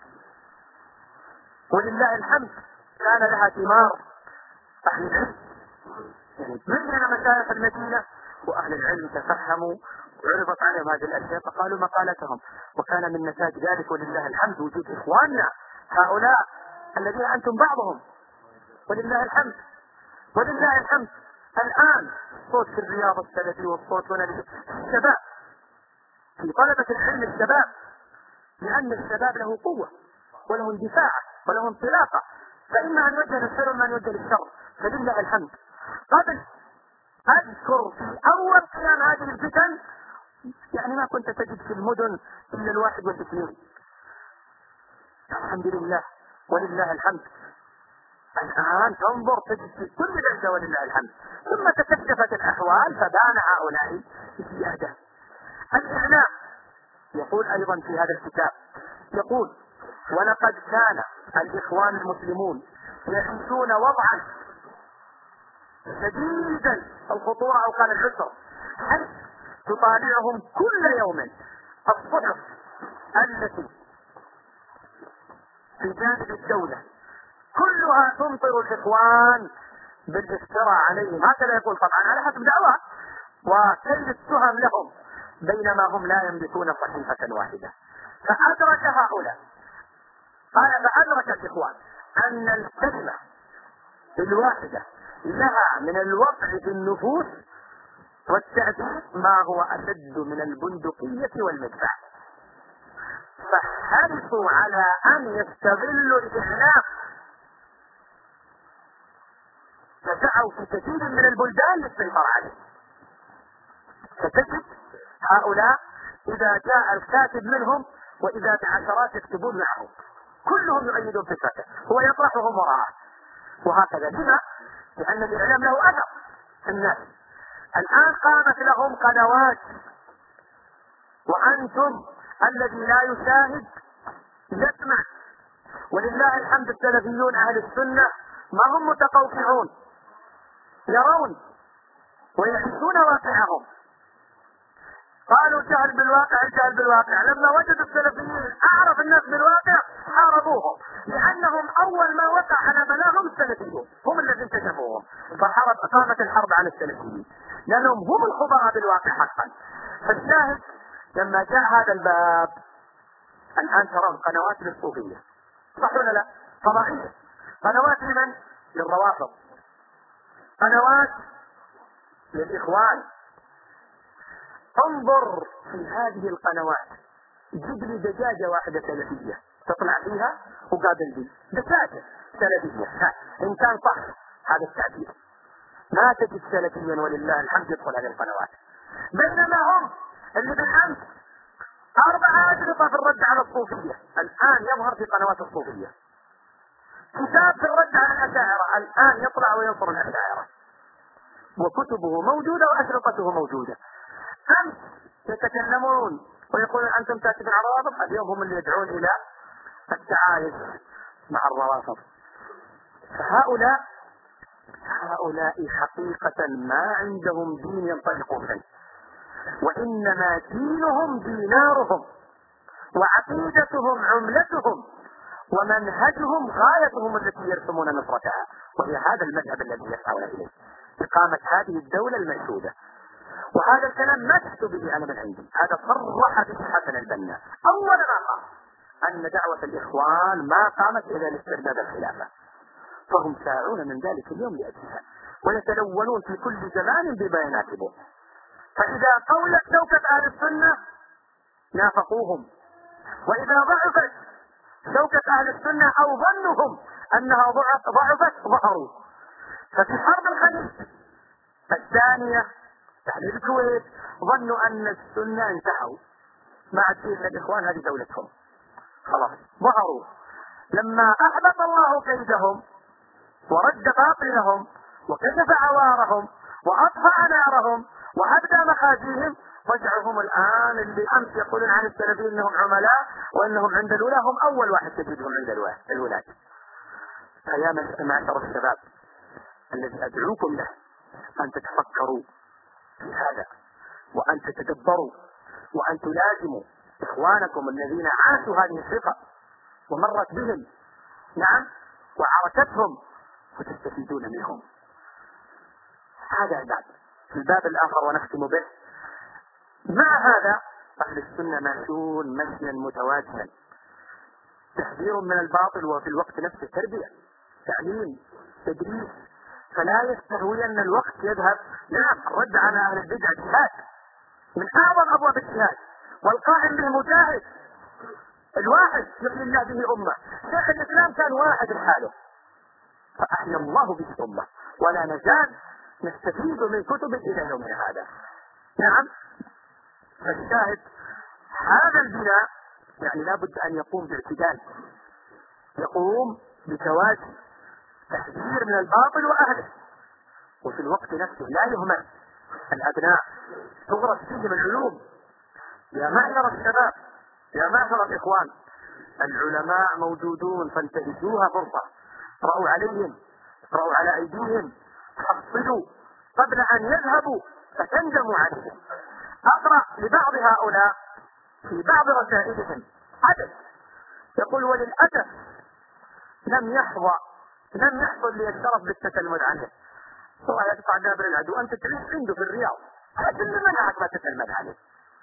ولله الحمد كان لها ثمار. أهل العلم من مشايخ المدينة وأهل العلم تفهموا وعرضت عليهم هذه الأشياء فقالوا مقالتهم، وكان من نتاج ذلك ولله الحمد وجود إخواننا هؤلاء الذين أنتم بعضهم، ولله الحمد ولله الحمد. الآن صوت في الرياض السلفي والصوت هنا الشباب في طلبة العلم، الشباب، لأن الشباب له قوة وله اندفاع وله انطلاقة، فإما أن يوجه للخير وإما أن يوجه للشر، فلله الحمد. قبل أذكر في أول قيام هذه الفتن يعني ما كنت تجد في المدن إلا 21، الحمد لله ولله الحمد. الآن تنظر تجد في كل بلدة ولله الحمد. ثم تكشفت الأحوال فبان هؤلاء زيادة. الإعلام يقول أيضا في هذا الكتاب، يقول ولقد كان الإخوان المسلمون يعيشون وضعا شديدا الخطورة أو كان العسر، حيث تطالعهم كل يوم الصحف التي في جانب الدولة كلها تمطر الإخوان بالافتراء عليهم، هكذا يقول طبعا على حسب دعوة وكل التهم لهم، بينما هم لا يملكون صحيفة واحدة. فأدرك هؤلاء، قال فأدرك الإخوان أن الكلمة الواحدة لها من الوقع في النفوس والتأثير ما هو أشد من البندقية والمدفع، فحرصوا على أن يستغلوا الإعلام، فسعوا في كثير من البلدان للسيطرة عليه. فتجد هؤلاء إذا جاء الكاتب منهم وإذا بعشرات يكتبون معه كلهم يؤيدون فكرته، هو يطرحهم وراءه، وهكذا. لما؟ لأن الإعلام له أثر في الناس. الآن قامت لهم قنوات، وأنتم الذي لا يشاهد يسمع، ولله الحمد. السلفيون أهل السنة ما هم متقوقعون، يرون ويعيشون واقعهم. قالوا جهل بالواقع الجهل بالواقع، لما وجدوا السلفيين أعرف الناس بالواقع حاربوهم، لأنهم أول ما وقع على بلاهم السلفيون هم الذين كشفوهم، فقامت الحرب على السلفيين لأنهم هم الخبراء بالواقع حقا. فالشاهد لما جاء هذا الباب الآن ترون قنوات للصوفية، صح ولا لا؟ فضائية، قنوات لمن؟ للروافض، قنوات للإخوان. انظر في هذه القنوات، جيب لي دجاجة واحدة سلفية تطلع فيها وقابل بي دجاجة سلفية، إن كان صح هذا التعبير ما تجد سلفيا ولله الحمد يدخل هذه القنوات. بينما هم اللي بالأمس 4 أشرطة في الرد على الصوفية الآن يظهر في قنوات الصوفية، كتاب في الرد على الأشاعرة الآن يطلع وينصر الأشاعرة، وكتبه موجودة وأشرطته موجودة. أمس يتكلمون ويقولون أنتم تأتون على الروابط، اليوم هم اللي يدعون إلى التعايش مع الروابط. فهؤلاء حقيقة ما عندهم دين ينطلقون منه، وإنما دينهم دينارهم، وعقيدتهم عملتهم، ومنهجهم غايتهم التي يرسمون نصرتها، وهي هذا المذهب الذي يسعون إليه، إقامة هذه الدولة المنشودة. وهذا الكلام ما تحت به أنا من عندي، هذا صرح به حسن البنا أول ما قام أن دعوة الإخوان ما قامت إلا لاسترداد الخلافة، فهم ساعون من ذلك اليوم لأجلها، ويتلونون في كل زمان بما يناسبه. فإذا قولت شوكة أهل السنة نافقوهم، وإذا ضعفت شوكة أهل السنة أو ظنهم أنها ضعفت ظهروا. ففي حرب الخليج الثانية تحرير الكويت ظنوا أن السنة انتهوا، ما عاد فيه إلا الإخوان، هذه دولتهم خلاص، ظهروا. لما أحبط الله كيدهم ورد باطلهم وكشف عوارهم وأطفأ نارهم وأبدى مخازيهم، رجعهم الآن اللي أمس يقولون عن السلفيين أنهم عملاء وأنهم عند الولاة، هم أول واحد تجدهم عند الولاة. فيا معشر الشباب الذي أدعوكم له أن تتفكروا في هذا، وأن تتدبروا، وأن تلازموا إخوانكم الذين عاشوا هذه الثقة ومرت بهم، نعم، وعركتهم، وتستفيدون منهم. هذا الباب. الباب الآخر ونختم به، مع هذا أهل السنة ماشون مشيا متوازنا، تحذير من الباطل وفي الوقت نفسه تربية، تعليم، تدريس، فلا يستهوين الوقت يذهب. نعم، الرد على أهل البدع جهاد من أعظم أبواب الجهاد، والقائم به مجاهد، الواحد يحيي الله به أمة. شيخ الإسلام كان واحد لحاله فأحيا الله به أمة، ولا نزال نستفيد من كتب إلى يومنا هذا. نعم، فالشاهد هذا البناء يعني لابد أن يقوم باعتدال، يقوم بتوازي، تحذير من الباطل وأهله، وفي الوقت نفسه لا يهمل الأبناء، تغرس فيهم العلوم. يا معشر الشباب، يا معشر الإخوان، العلماء موجودون فانتهزوها فرصة، اقرأوا عليهم، اقرأوا على أيديهم، حصلوا قبل أن يذهبوا فتندموا عليهم. أقرأ لبعض هؤلاء في بعض رسائلهم عدد يقول: وللأسف لم يحصل لي الشرف بالتتلمذ عنه. والله يقطع دابر العدو، أنت تعيش عنده في الرياض، لكن اللي منعك ما تتلمذ عليه؟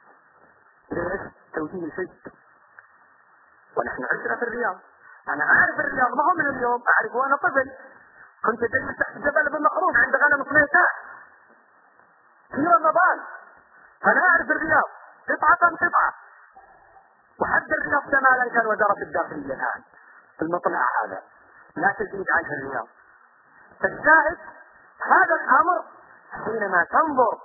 ليش؟ توجيه الحج. ونحن عشنا في الرياض، أنا أعرف الرياض، ما هو من اليوم، أعرف وأنا طفل، كنت جالس تحت جبل بن مخروم عند غنم سميتان في رمضان، أنا أعرف الرياض قطعة، وحتى الرياض شمالا كان وزارة الداخلية الآن في المطلع هذا، لا تزيد عنه الرياض. فالشاهد هذا الأمر حينما تنظر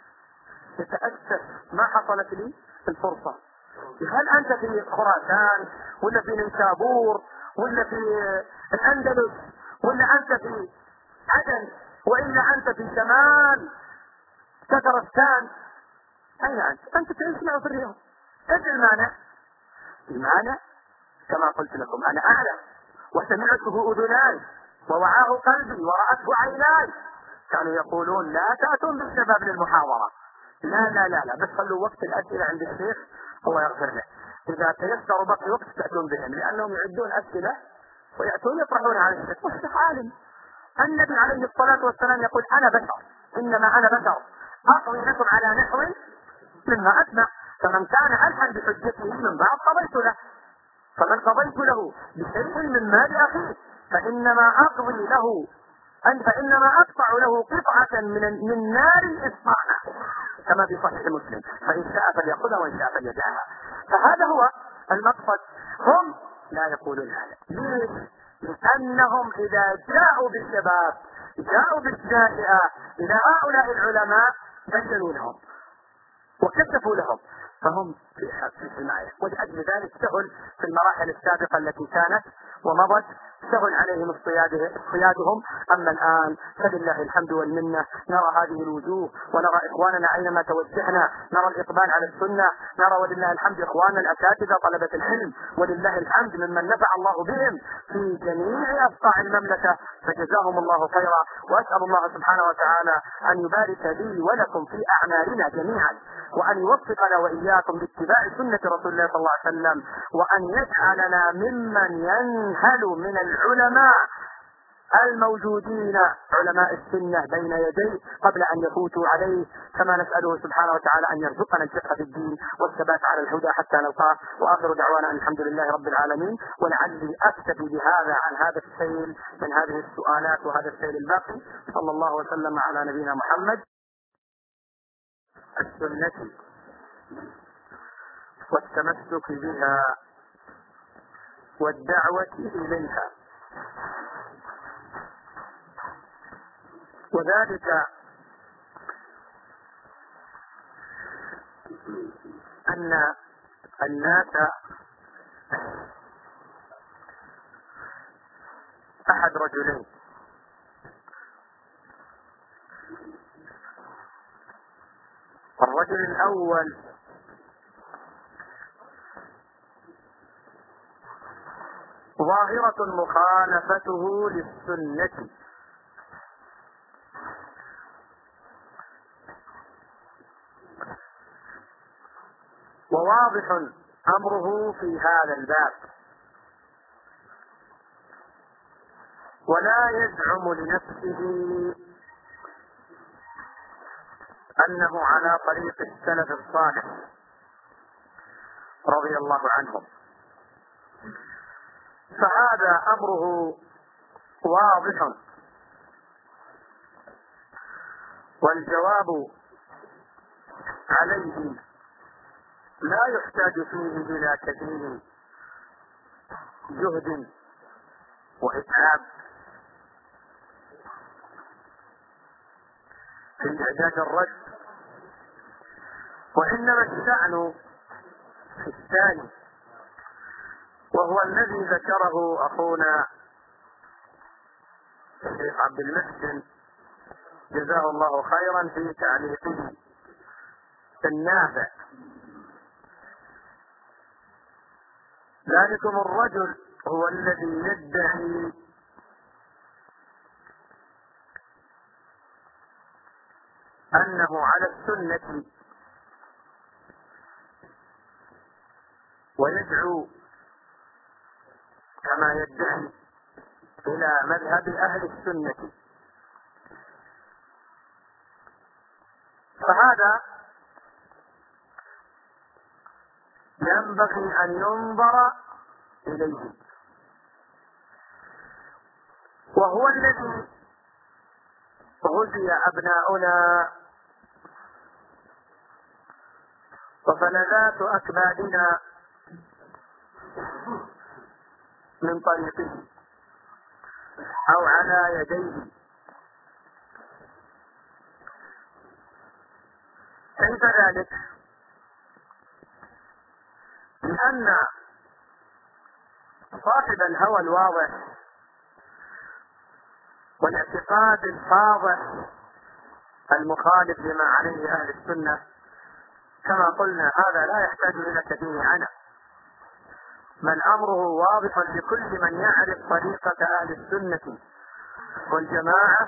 تتأسف، ما حصلت لي الفرصة. هل أنت في خراسان ولا في نيسابور ولا في الأندلس ولا أنت في عدن وإلا أنت في شمال تترستان؟ أين أنت؟ أنت تعيش معه في الرياض. إيش المانع؟ المانع كما قلت لكم أنا أعلم، وسمعته أذناي ووعاه قلبي ورأته عيناي، كانوا يقولون لا تأتون بالشباب للمحاضرة، لا بس خلوا وقت الأسئلة عند الشيخ الله يغفر له، إذا تيسروا بقي وقت تأتون بهم، لأنهم يعدون أسئلة ويأتون يطرحون على الشيخ. والشيخ عالم. النبي عليه الصلاة والسلام يقول: أنا بشر، إنما أنا بشر أقضي لكم على نحو مما أسمع، فمن كان ألحن بحجته من بعض قضيت له، فمن قضيت له بشيء من مال أخيه فإنما أقطع له قطعة من نار إصفانا، كما في صحيح مسلم، فإن شاء فليأخذها وإن شاء فليدعها. فهذا هو المقصد. هم لا يقولون هذا. ليش؟ لأنهم إذا جاءوا بالشباب، جاءوا بالشائعة إلى هؤلاء العلماء بينوا لهم وكشفوا لهم فهم في حماية. ولأجل ذلك سهل في المراحل السابقة التي كانت ومضت سهل عليهم اصطيادهم. أما الآن فلله الحمد والمنة نرى هذه الوجوه ونرى إخواننا أينما توجهنا، نرى الإقبال على السنة، نرى ولله الحمد إخواننا الأساتذة طلبة العلم ولله الحمد ممن نفع الله بهم في جميع أبقاع المملكة، فجزاهم الله خيرا. وأسأل الله سبحانه وتعالى أن يبارك لي ولكم في أعمالنا جميعا، وأن يوفقنا وإياكم باتباع سنة رسول الله صلى الله عليه وسلم، وأن يجعلنا ممن ينهل من العلماء الموجودين علماء السنة بين يديه قبل أن يفوتوا عليه، كما نسأله سبحانه وتعالى أن يرزقنا الفقه في الدين والثبات على الهدى حتى نلقاه. وآخر دعوانا أن الحمد لله رب العالمين. ولعلي أكتفي بهذا عن هذا السيل من هذه السؤالات وهذا السيل الباقي. صلى الله وسلم على نبينا محمد. السنة والتمسك بها والدعوة إليها، وذلك أن الناس أحد رجلين: الرجل الأول ظاهرة مخالفته للسنة، وواضح أمره في هذا الباب، ولا يزعم لنفسه أنه على طريق السلف الصالح رضي الله عنهم، فهذا أمره واضح. والجواب عليه لا يحتاج فيه إلى كثير جهد وإتعاب في إعداد الرد، وإنما الشأن في الثاني، وهو الذي ذكره أخونا الشيخ عبد المحسن جزاه الله خيرا في تعليقه النافع. ذلكم الرجل هو الذي يدعي أنه على السنة ويدعو كما يدعي إلى مذهب أهل السنة، فهذا ينبغي أن ينظر إليه، وهو الذي غزي أبناؤنا وفلذات أكبادنا من طريقه أو على يديه. كيف ذلك؟ لأن صاحب الهوى الواضح والاعتقاد الفاضح المخالف لما عليه أهل السنة، كما قلنا هذا لا يحتاج إلى كثير عنه، بل أمره واضح لكل من يعرف طريقة أهل السنة والجماعة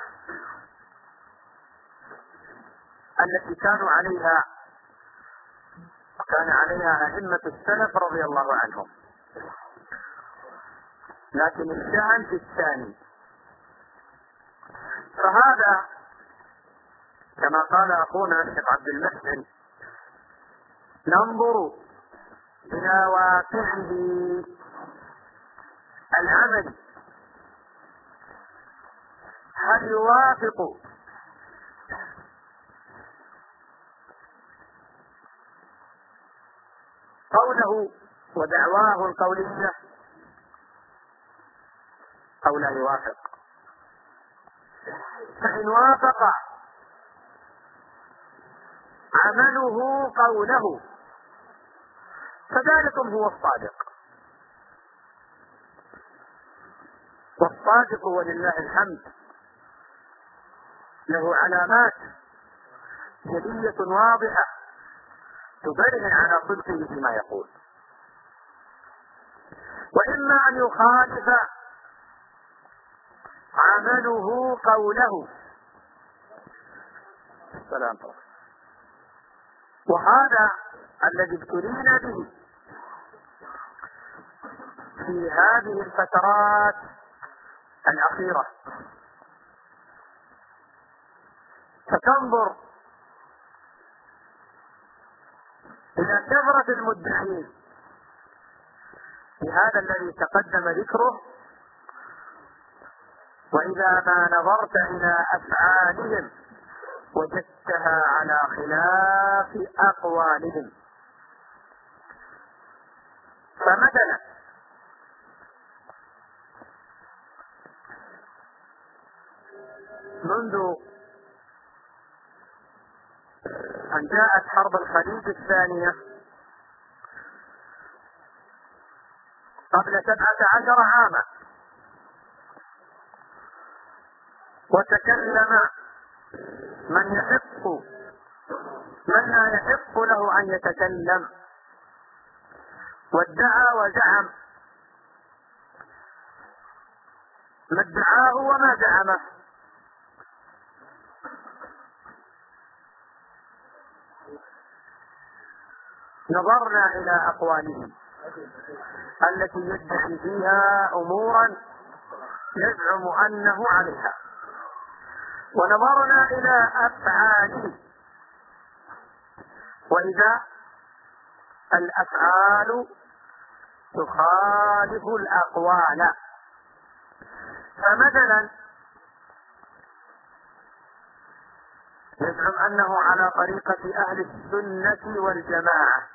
التي كانوا عليها وكان عليها أئمة السلف رضي الله عنهم. لكن الشأن في الثاني، فهذا كما قال أخونا الشيخ عبد المحسن ننظر إلى واقعه العملي، هل يوافق قوله ودعواه القولية أو لا يوافق؟ فإن وافق عمله قوله فذلكم هو الصادق. والصادق ولله الحمد له علامات جلية واضحة تبرهن على صدقه فيما يقول. وإما أن يخالف عمله قوله. السلام عليكم. وهذا الذي ابتلينا به في هذه الفترات الأخيرة. فتنظر إلى كثرة المدعين بهذا الذي تقدم ذكره، وإذا ما نظرت إلى أفعالهم وجدتها على خلاف أقوالهم. فمثلا منذ أن جاءت حرب الخليج الثانية قبل 17 عاما، وتكلم من لا يحق له أن يتكلم، وادعى وزعم ما ادعاه وما زعمه. نظرنا إلى أقوالهم التي يدعي فيها أمورا يزعم أنه عليها، ونظرنا إلى أفعاله، وإذا الأفعال تخالف الأقوال. فمثلا يزعم أنه على طريقة أهل السنة والجماعة،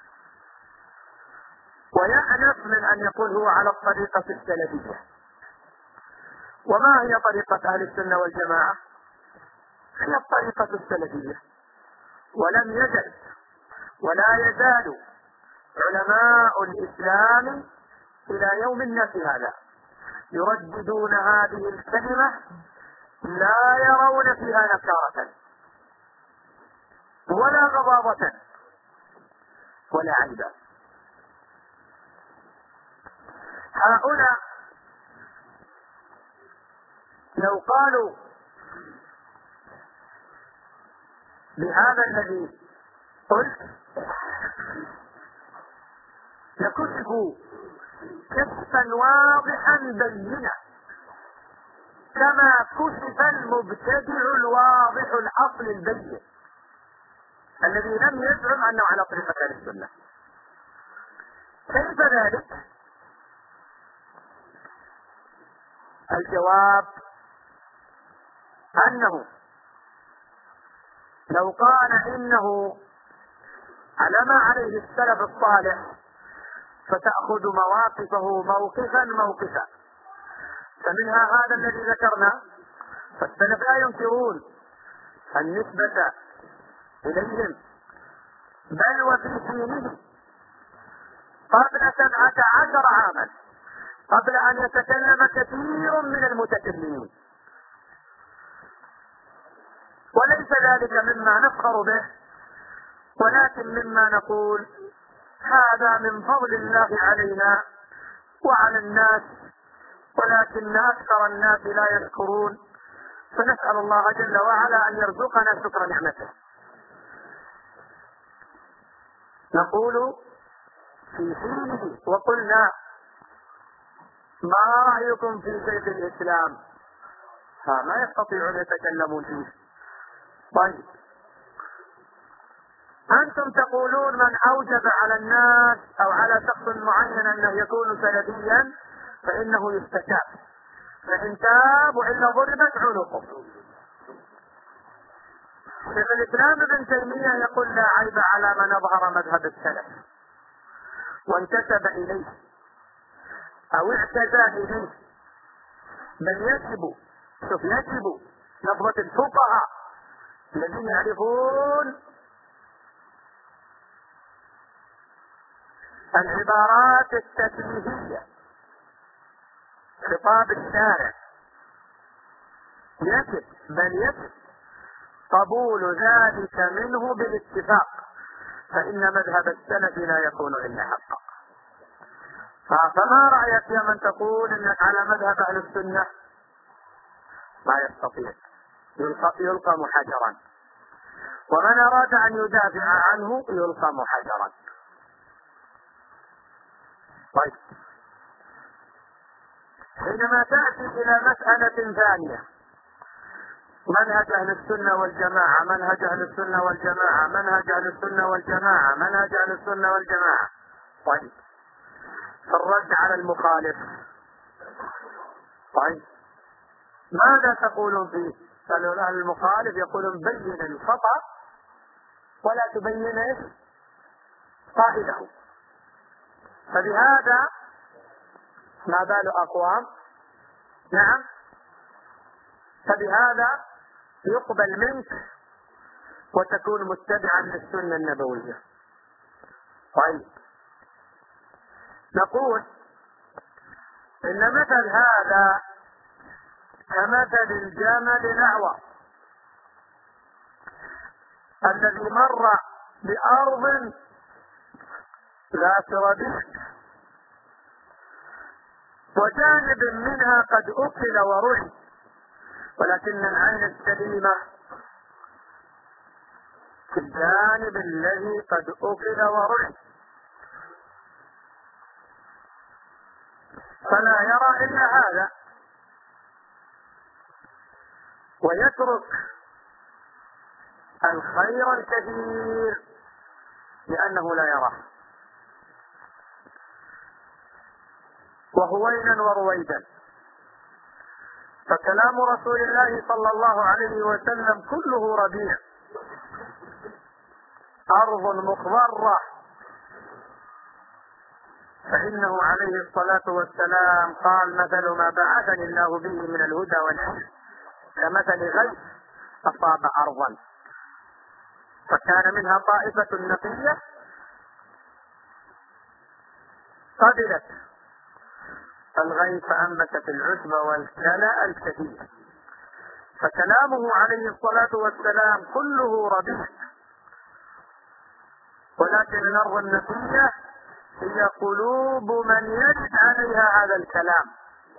ويأنف من أن يقول هو على الطريقة السلفية. وما هي طريقة أهل السنة والجماعة؟ هي الطريقة السلفية. ولم يزل ولا يزال علماء الإسلام إلى يومنا هذا يرددون هذه الكلمة، لا يرون فيها نكارة ولا غضاضة ولا عيبا. هؤلاء لو قالوا بهذا الذي قلت لكشفوا كشفا واضحا بينا، كما كشف المبتدع الواضح الأصل البين الذي لم يزعم أنه على طريقة أهل السنة. كيف ذلك؟ الجواب أنه لو قال إنه على ما عليه السلف الصالح فتأخذ مواقفه موقفا. فمنها هذا الذي ذكرنا، فالسلف لا ينكرون النسبة إليهم، بل وفي حينه قبل 17 عاما، قبل أن يتكلم كثير من المتكلمين. وليس ذلك مما نفخر به، ولكن مما نقول هذا من فضل الله علينا وعلى الناس، ولكن أكثر الناس لا يشكرون، فنسأل الله جل وعلا أن يرزقنا شكر نعمته. نقول في حينه وقلنا ما رأيكم في شيخ الإسلام؟ ما يستطيعون يتكلمون فيه. طيب، أنتم تقولون من أوجب على الناس أو على شخص معين أنه يكون سلفيا فإنه يستتاب، فإن تاب وإلا ضربت عنقه. شيخ الإسلام ابن تيمية يقول لا عيب على من أظهر مذهب السلف وانتسب إليه أو اعتدى إليه، بل يجب نظرة الفقهاء الذين يعرفون العبارات التكليفية، خطاب الشارع، يجب بل يجب قبول ذلك منه بالاتفاق، فإن مذهب السلف لا يكون إلا حقا. فما رأيك يا من تقول إنك على مذهب أهل السنة؟ ما يستطيع، يلقم حجرا، ومن أراد أن يدافع عنه يلقم حجرا. طيب، حينما تأتي إلى مسألة ثانية، منهج أهل السنة والجماعة، منهج أهل السنة والجماعة، منهج أهل السنة والجماعة، منهج أهل السنة والجماعة. طيب، الرد على المخالف، طيب ماذا تقولون فيه؟ قالوا أهل المخالف يقولون بين الخطأ ولا تبين ايش؟ قائله. فبهذا ما بال أقوام، نعم، فبهذا يقبل منك وتكون متبعا للسنة النبوية. طيب، نقول إن مثل هذا كمثل الجمل الأعور الذي مر بأرض ذات ربيع وجانب منها قد أكل ورعي، ولكن العين السليمة في الجانب الذي قد أكل ورعي، فلا يرى إلا هذا ويترك الخير الكثير لأنه لا يراه. وهوينا ورويدا، فكلام رسول الله صلى الله عليه وسلم كله ربيع، أرض مخضرة، فإنه عليه الصلاة والسلام قال: مثل ما بعثني الله به من الهدى والعلم كمثل غيث أصاب أرضا فكان منها طائفة نقية قبلت الغيث فأنبتت العشب والكلأ الكثير. فكلامه عليه الصلاة والسلام كله ربيع، ولكن الأرض النقية هي قلوب من يرد عليها هذا الكلام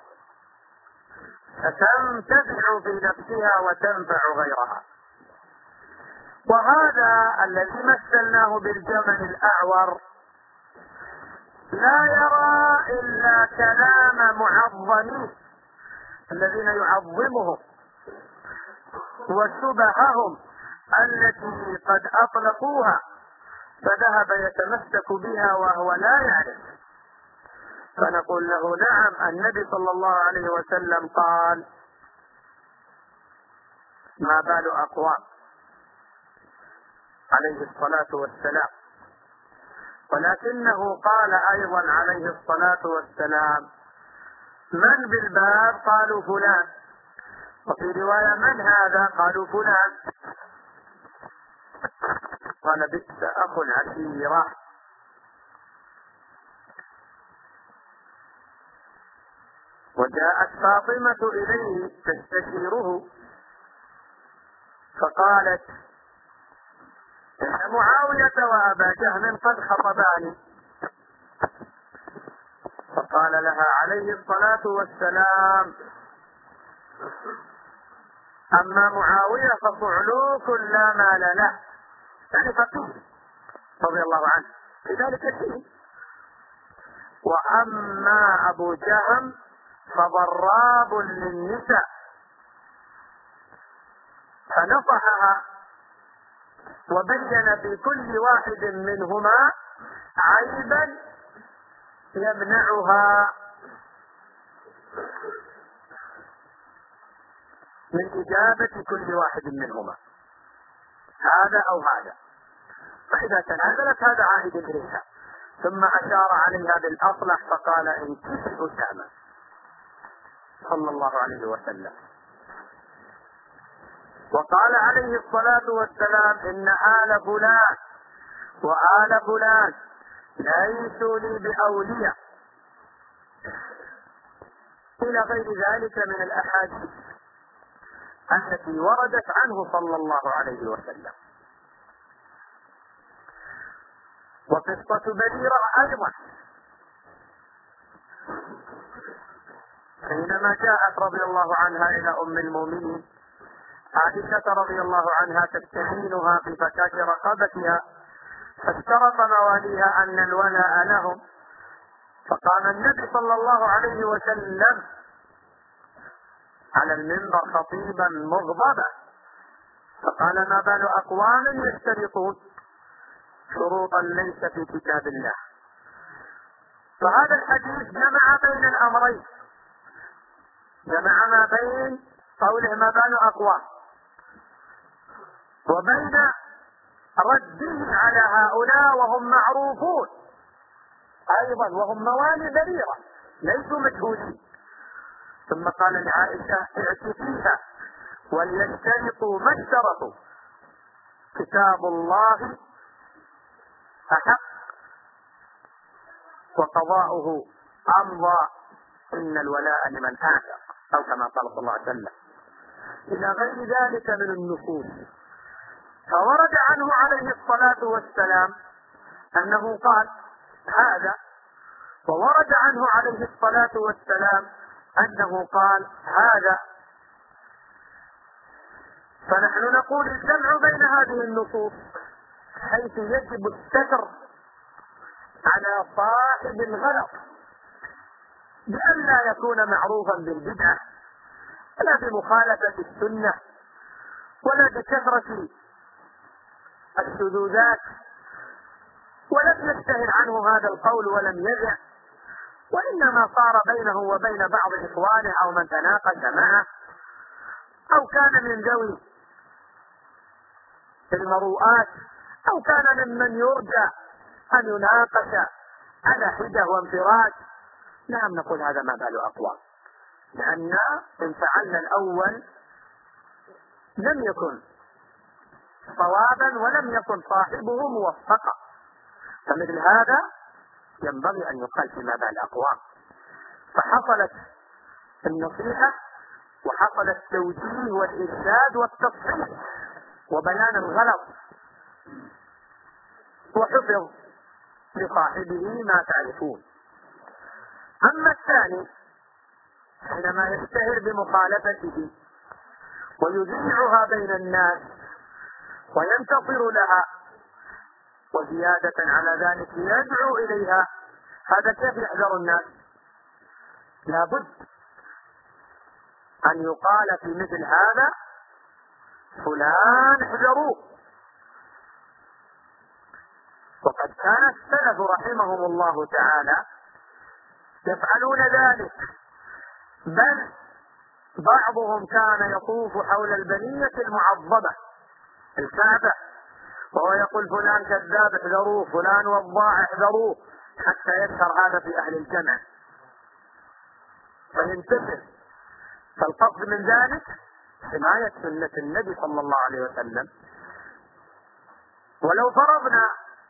فتنتفع في نفسها وتنفع غيرها. وهذا الذي مثلناه بالجمل الأعور لا يرى إلا كلام معظمين الذين يعظمهم وشبههم التي قد أطلقوها، فذهب يتمسك بها وهو لا يعرف. فنقول له: نعم، النبي صلى الله عليه وسلم قال: ما بال أقوام، عليه الصلاة والسلام. ولكنه قال أيضا عليه الصلاة والسلام: من بالباب؟ قالوا فلان. وفي رواية: من هذا؟ قالوا فلان. قال: بئس أخو العشيرة. وجاءت فاطمة إليه تستشيره فقالت: إن معاوية وأبا جهل قد خطباني. فقال لها عليه الصلاة والسلام: أما معاوية فصعلوك لا مال له، يعني فقير رضي الله عنه في ذلك الشيء، وأما أبو جهم فضراب للنساء. فنصحها وبين في كل واحد منهما عيبا يمنعها من إجابة كل واحد منهما، هذا أو هذا. فإذا تنازلت هذا عائد إليها، ثم أشار عليها بالأصلح فقال: انكسي أسامة صلى الله عليه وسلم. وقال عليه الصلاة والسلام: إن آل فلان وآل فلان ليسوا لي بأولياء، إلى غير ذلك من الأحاديث التي وردت عنه صلى الله عليه وسلم. وقصة بريرة أيضا حينما جاءت رضي الله عنها إلى أم المؤمنين عائشة رضي الله عنها تستعينها في فكاك رقبتها، فاشترط مواليها أن الولاء لهم، فقام النبي صلى الله عليه وسلم على المنبر خطيبا مغضبا فقال: ما بال أقوام يشترطون شروطا ليس في كتاب الله. فهذا الحديث جمع بين الأمرين، جمع ما بين قوله ما بال أقوام وبين رده على هؤلاء وهم معروفون أيضا وهم موالي بريرة ليسوا مجهولين. ثم قال لعائشة: اعتقيها وليشترطوا ما اشترطوا، كتاب الله أحق وقضاؤه أمضى، إن الولاء لمن آثر، أو كما قال صلى الله عليه وسلم، إلى غير ذلك من النصوص. فورد عنه عليه الصلاة والسلام أنه قال هذا، وورد عنه عليه الصلاة والسلام أنه قال هذا. فنحن نقول الجمع بين هذه النصوص حيث يجب الستر على صاحب الغلط بأن لا يكون معروفا بالبدعة ولا بمخالفة السنة ولا بكثرة الشذوذات، ولم يشتهر عنه هذا القول ولم يزع، وإنما صار بينه وبين بعض إخوانه أو من تناقش معه أو كان من ذوي المروءات أو كان ممن يرجى أن يناقش على حدة وانفراد. نعم نقول هذا ما بال أقوام، لأن إن فعلنا الأول لم يكن صوابا ولم يكن صاحبه موفقا، فمثل هذا ينبغي أن يقال فيما بال أقوام. فحصلت النصيحة وحصل التوجيه والإرشاد والتصحيح وبيان الغلط، وحفظ لصاحبه ما تعرفون. أما الثاني حينما يشتهر بمخالفته ويذيعها بين الناس وينتصر لها وزيادة على ذلك يدعو إليها، هذا كيف يحذر الناس؟ لابد أن يقال في مثل هذا فلان احذروه. وقد كان السلف رحمهم الله تعالى يفعلون ذلك، بل بعضهم كان يطوف حول البنية المعظمة الكعبة وهو يقول فلان كذاب احذروه، فلان وضاع احذروه، حتى يشهر هذا في أهل الجمع فينتشر. فالقصد من ذلك حماية سنة النبي صلى الله عليه وسلم. ولو فرضنا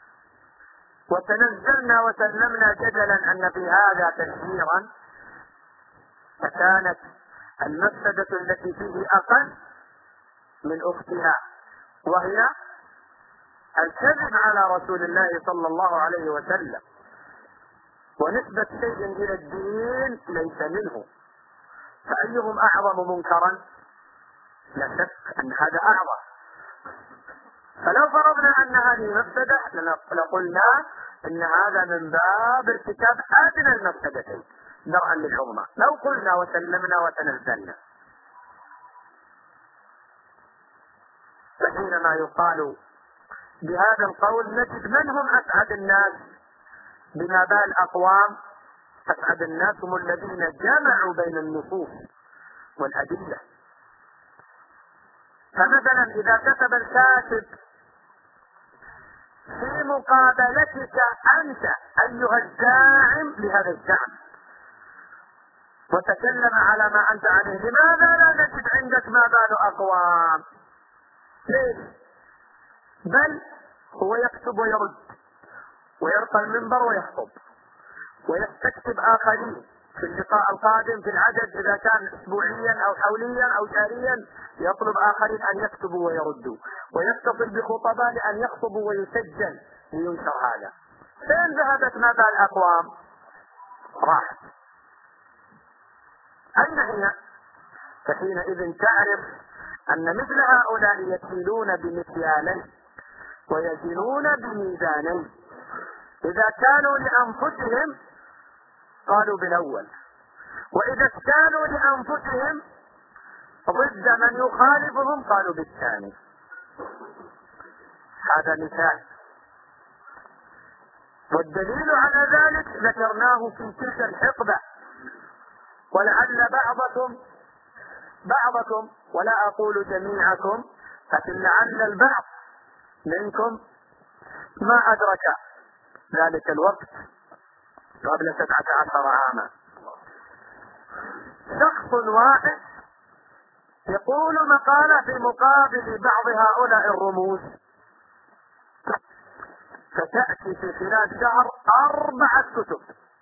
وتنزلنا وسلمنا جدلا أن في هذا تشهيرا فكانت المفسدة التي فيه أقل من أختها، وهي الكذب على رسول الله صلى الله عليه وسلم ونسبة شيء إلى الدين ليس منه، فأيهم أعظم منكرا؟ لا شك أن هذا أعظم. فلو فرضنا أن هذه مفسدة لقلنا إن هذا من باب ارتكاب أدنى المفسدتين درءا للعظمى، لو قلنا وسلمنا وتنزلنا. فحينما يقال بهذا القول نجد من هم أسعد الناس بما بال أقوام. أسعد الناس هم الذين جمعوا بين النصوص والأدلة. فمثلا إذا كتب الكاتب في مقابلتك أنت أيها الزاعم لهذا الزعم وتكلم على ما أنت عليه، لماذا لا نجد عندك ما بال أقوام؟ ليش؟ بل هو يكتب ويرد ويرقى المنبر ويخطب، ويستكتب آخرين في اللقاء القادم في العدد إذا كان أسبوعيا أو حوليا أو شهريا، يطلب آخرين أن يكتبوا ويردوا، ويتصل بخطباء لأن يخطبوا ويسجل لينشر هذا. فين ذهبت ماذا الأقوام؟ راحت. أين هي؟ فحينئذ تعرف أن مثل هؤلاء يكيلون بمكيالين ويزنون بميزانين. إذا كانوا لأنفسهم قالوا بالأول، وإذا كانوا لأنفسهم ضد من يخالفهم قالوا بالثاني. هذا مثال، والدليل على ذلك ذكرناه في تلك الحقبة، ولعل بعضكم ولا أقول جميعكم، لكن لعل البعض منكم ما أدرك ذلك الوقت قبل 17 عاما. شخص واحد يقول مقالة في مقابل بعض هؤلاء الرموز، فتأتي في خلال شهر 4 كتب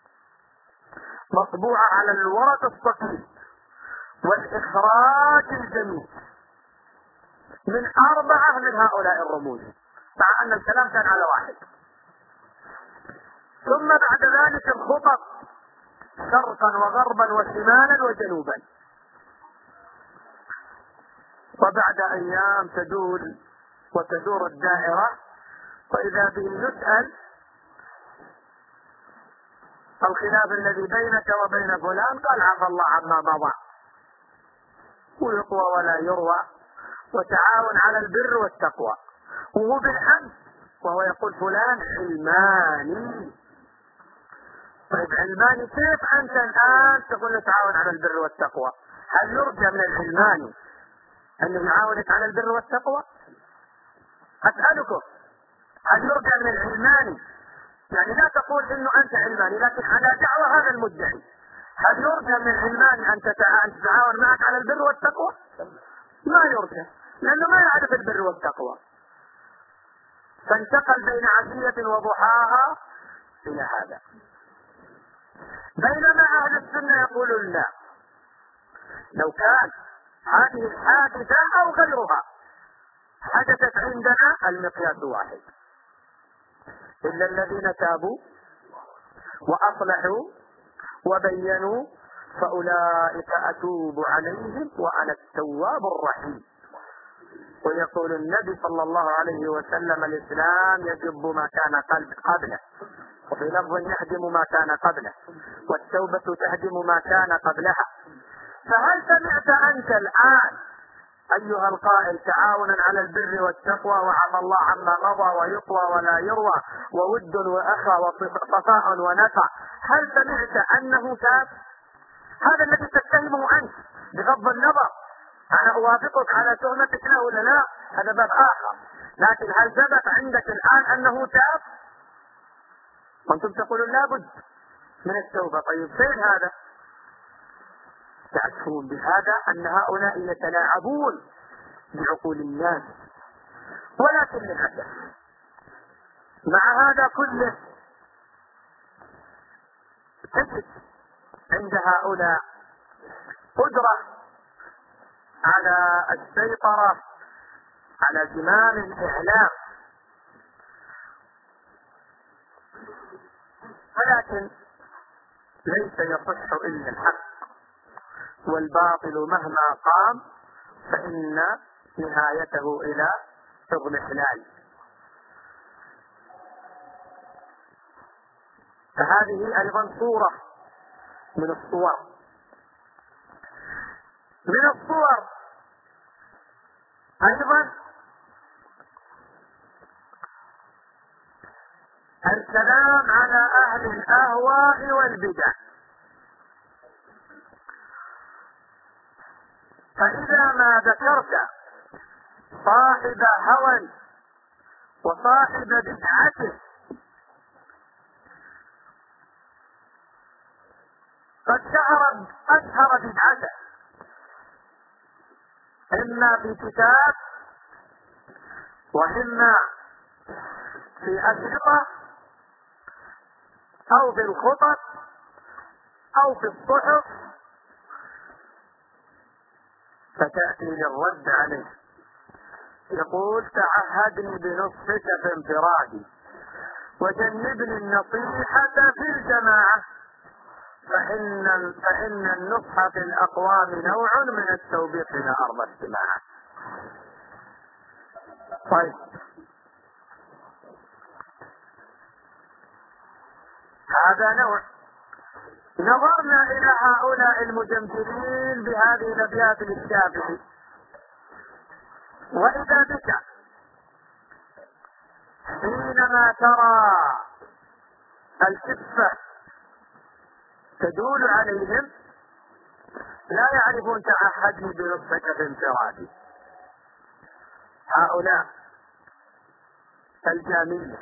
مطبوعة على الورق الصقيل والإخراج الجميل من 4 من هؤلاء الرموز، مع أن الكلام كان على واحد. ثم بعد ذلك الخطط شرقا وغربا وشمالا وجنوبا. وبعد أيام تدور الدائرة، وإذا به يسأل الخلاف الذي بينك وبين فلان، قال عفى الله عما مضى، ويقوى ولا يروى، وتعاون على البر والتقوى، وهو بالحمد، وهو يقول فلان علماني. طيب علماني كيف أنت الآن تقول نتعاون على البر والتقوى؟ هل يرجى من العلماني أن يعاونك على البر والتقوى؟ أسألكم، هل يرجى من العلماني، يعني لا تقول إنه أنت علماني لكن على دعوة هذا المدعي، هل يرجى من العلماني أن تتعاون معك على البر والتقوى؟ ما يرجى، لأنه ما يعرف البر والتقوى. فانتقل بين عشية وضحاها إلى هذا. بينما أهل السنة يقولون لا، لو كان هذه الحادثة أو غيرها حدثت عندنا المقياس واحد، إلا الذين تابوا وأصلحوا وبينوا فأولئك أتوب عليهم وأنا التواب الرحيم. ويقول النبي صلى الله عليه وسلم الإسلام يجب ما كان قبله، وفي لفظ يهدم ما كان قبله، والتوبة تهدم ما كان قبلها. فهل سمعت أنت الآن أيها القائل تعاونا على البر والتقوى وعفى الله عما مضى ويقوى ولا يروى وود وأخى وصفاء ونفع، هل سمعت أنه تاب؟ هذا الذي تتهمه أنت بغض النظر، أنا أوافقك على تهمتك لا ولا لا، هذا باب آخر، لكن هل ثبت عندك الآن أنه تاب؟ وأنتم تقولون لابد من التوبة. طيب فين هذا؟ تعرفون بهذا أن هؤلاء يتلاعبون بعقول الناس، ولكن للأسف مع هذا كله تجد عند هؤلاء قدرة على السيطرة على زمام الإعلام، ولكن ليس يصح إلا الحق، والباطل مهما قام فإن نهايته إلى اضمحلال. فهذه أيضا صورة من الصور أيضا الكلام على أهل الأهواء والبدع. فإذا ما ذكرت صاحب هوى وصاحب بدعة قد أشهر بدعته إما في كتاب وإما في أشرطة أو في الخطط أو في الصحف، فتأتي للرد عليه يقول تعهدني بنصحك في انفرادي وجنبني النصيحة في الجماعة، فإن النصح في الأقوام نوع من التوبيخ إلى أرض اجتماعه. طيب، هذا نوع. نظرنا إلى هؤلاء المجمجرين بهذه الأبيات للشافعي، وإذا بك حينما ترى الكفة تدول عليهم لا يعرفون تعهدني بنصحك في انفرادي. هؤلاء الجامية،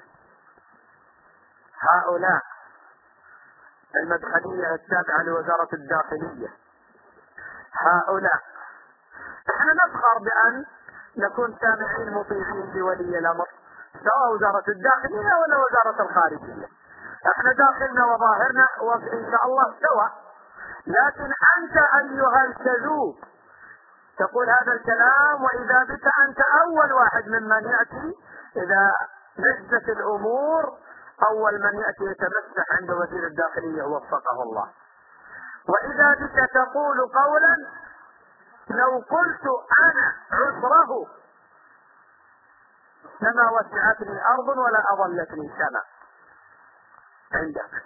هؤلاء المدخلية التابعة لوزارة الداخلية، هؤلاء احنا نفخر بأن نكون سامعين مطيعين لولي الأمر، سواء وزارة الداخلية ولا وزارة الخارجية، احنا داخلنا وظاهرنا وإن شاء الله سوا. لكن أنت أيها الكذوب تقول هذا الكلام، وإذا بك أنت أول واحد ممن يأتي إذا نجت الأمور، أول من يأتي يتمسح عند وزير الداخلية وفقه الله. وإذا بك تقول قولا لو قلت أنا عذره لما وسعتني أرض ولا أظلتني سماء عندك.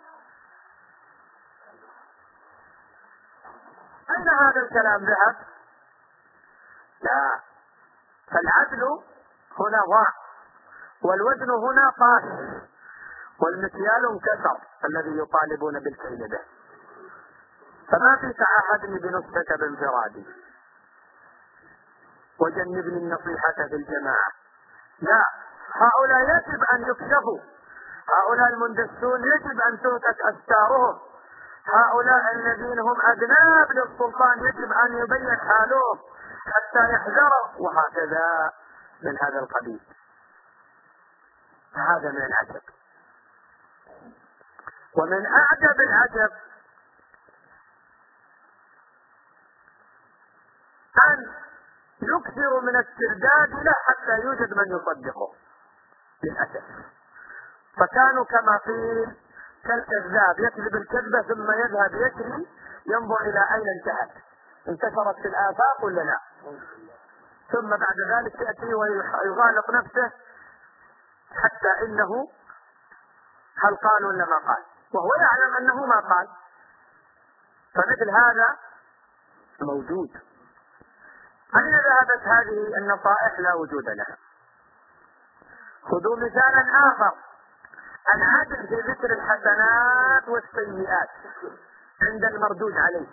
أين هذا الكلام ذهب؟ لا، فالعدل هنا ضاع، والوزن هنا طاش، والمكيال انكسر الذي يطالبون بالكيل به. فما في تعهدني بنصحك بانفرادي وجنبني النصيحة في الجماعة. لا، هؤلاء يجب أن يكشفوا، هؤلاء المندسون يجب أن تؤتت أستارهم، هؤلاء الذين هم أذناب للسلطان يجب أن يبين حالهم حتى يحذروا، وهكذا من هذا القبيل. هذا من العجب. ومن أعجب العجب أن يكثر من الترداد له حتى يوجد من يصدقه للأسف. فكانوا كما قيل كالكذاب يكذب الكذبة ثم يذهب يجري ينظر إلى أين انتهت، انتشرت في الآفاق ولا لا، ثم بعد ذلك يأتي ويغالط نفسه حتى إنه هل قال ولا ما قال، وهو يعلم أنه ما قال. فمثل هذا موجود. أين ذهبت هذه النصائح؟ لا وجود لها. خذوا مثالا آخر، العدل في ذكر الحسنات والسيئات عند المردود عليه.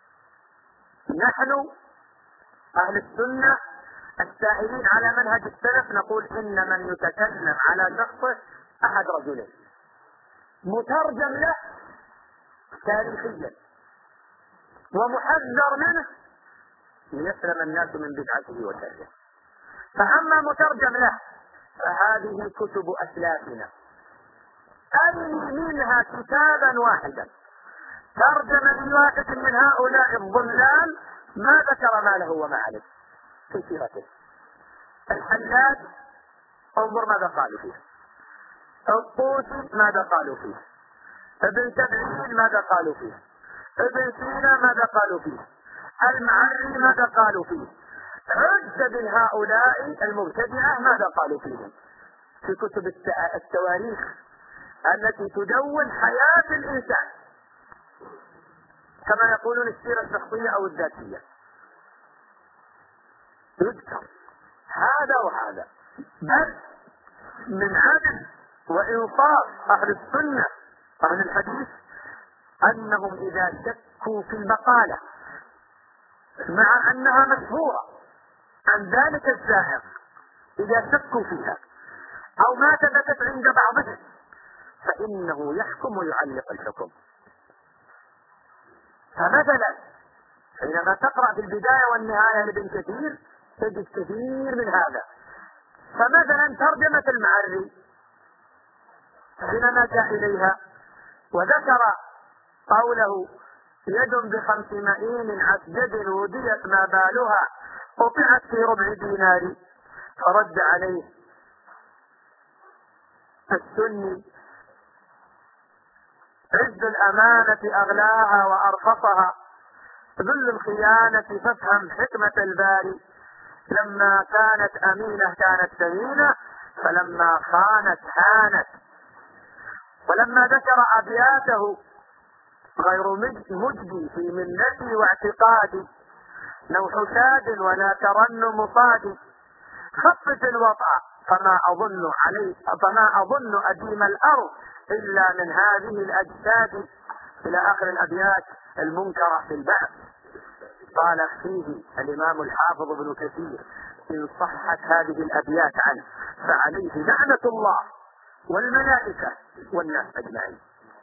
نحن أهل السنة السائرين على منهج السلف نقول إن من يتكلم على شخصه أحد رجلين، مترجم له تاريخيا ومحذر منه ليسلم الناس من بدعته وشره. فأما مترجم له فهذه كتب أسلافنا، أي منها كتابا واحدا ترجم لواحد من هؤلاء الضلال ما ذكر ما له وما عليه في سيرته. الحلاج انظر ماذا قالوا فيه، الطوسي ماذا قالوا فيه، ابن تبعين ماذا قالوا فيه، ابن سينا ماذا قالوا فيه، المعري ماذا قالوا فيه، عد من هؤلاء المبتدعة ماذا قالوا فيهم في كتب التواريخ التي تدون حياة الإنسان، كما يقولون السيرة الشخصية أو الذاتية، يذكر هذا وهذا. بل من عدل وإنصاف أهل السنة أهل الحديث أنهم إذا شكوا في المقالة مع أنها مشهورة عن ذلك الزائر، إذا شكوا فيها أو ما ثبتت عند بعضهم فإنه يحكم ويعلق الحكم. فمثلا حينما تقرأ في البداية والنهاية لابن كثير تجد كثير من هذا. فمثلا ترجمة المعري حينما جاء إليها وذكر قوله يد ب5 مئين عسجد وديت ما بالها قطعت في ربع دينار، فرد عليه السني عز الأمانة أغلاها وأرخصها، ذل الخيانة فافهم حكمة الباري، لما كانت أمينة كانت ثمينة، فلما خانت هانت. ولما ذكر أبياته غير مجدي في منتي واعتقادي، نوح شاد ولا ترنم صادي، خفف الوطأ فما أظن أديم الأرض إلا من هذه الأجساد، إلى آخر الأبيات المنكرة في البعث. قال فيه الإمام الحافظ ابن كثير: إن صحت هذه الأبيات عنه فعليه لعنة الله والملائكة والناس أجمعين.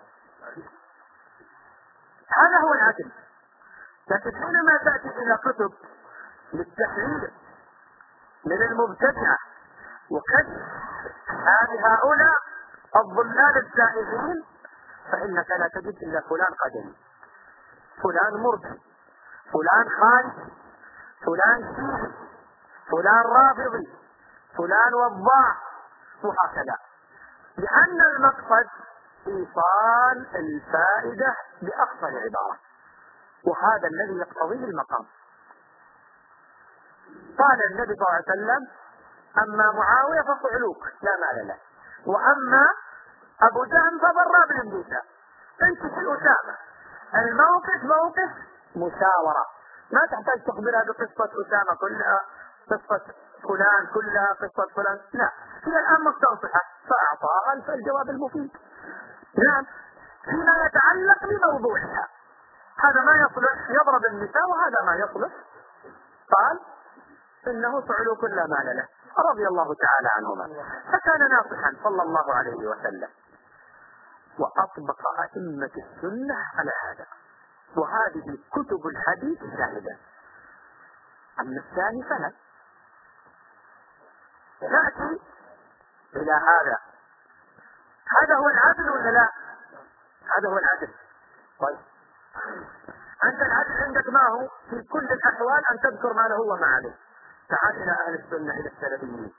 هذا هو العدل. لكن حينما تأتي إلى كتب للتحرير من المبتدعة وكشف هؤلاء الضلال الزائغين، فإنك لا تجد إلا فلان قدمي، فلان مرجي، فلان خارج، فلان شيعي، فلان رافضي، فلان وضاع، وهكذا، لأن المقصد إيصال الفائدة بأقصى العبارة، وهذا الذي يقتضيه المقام. قال النبي صلى الله عليه وسلم: أما معاوية فصعلوك لا مال له، وأما أبو جهم فضراب بن موسى. أنت في أسامة الموقف موقف مشاورة، ما تحتاج تخبرها بقصة أسامة كلها، قصة فلان كلها، قصة فلان، لا، هي الآن مستنصحة فأعطاها الجواب المفيد. نعم، فيما يتعلق بموضوعها، هذا ما يصلح يضرب النساء وهذا ما يصلح. قال: إنه صعلوك لا مال له، رضي الله تعالى عنهما، فكان ناصحا صلى الله عليه وسلم، وأطبق أئمة السنة على هذا، وهذه كتب الحديث شاهدة. أما الثاني فلا. نأتي إلى هذا هو العدل ولا لا؟ هذا هو العدل. طيب، أنت العدل عندك ما هو؟ في كل الأحوال أن تذكر ما له وما عليه. تعال إلى أهل السنة، إلى السلفيين،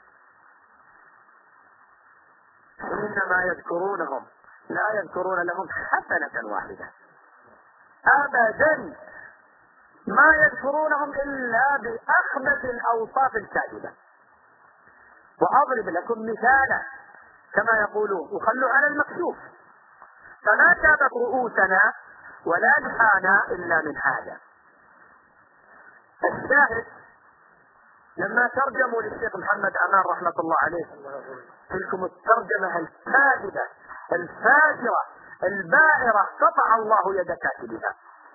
حينما يذكرونهم لا يذكرون لهم حسنة واحدة أبدا، ما يذكرونهم إلا بأخبث الأوصاف الكاذبة. وأضرب لكم مثالا كما يقولون: وخلوا على المكشوف، فما كابت رؤوسنا ولا لحانا إلا من هذا. الشاهد لما ترجموا للشيخ محمد أمان رحمة الله عليه تلكم الترجمة الكاذبة الفاجرة البائرة، قطع الله يد كاتبها،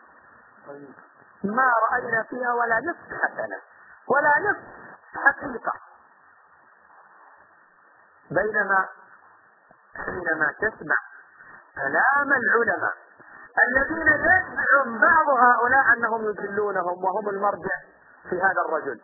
ما رأينا فيها ولا نصف حسنة ولا نصف حقيقة. بينما حينما تسمع كلام العلماء الذين يزعم بعض هؤلاء أنهم يدلونهم وهم المرجع في هذا الرجل،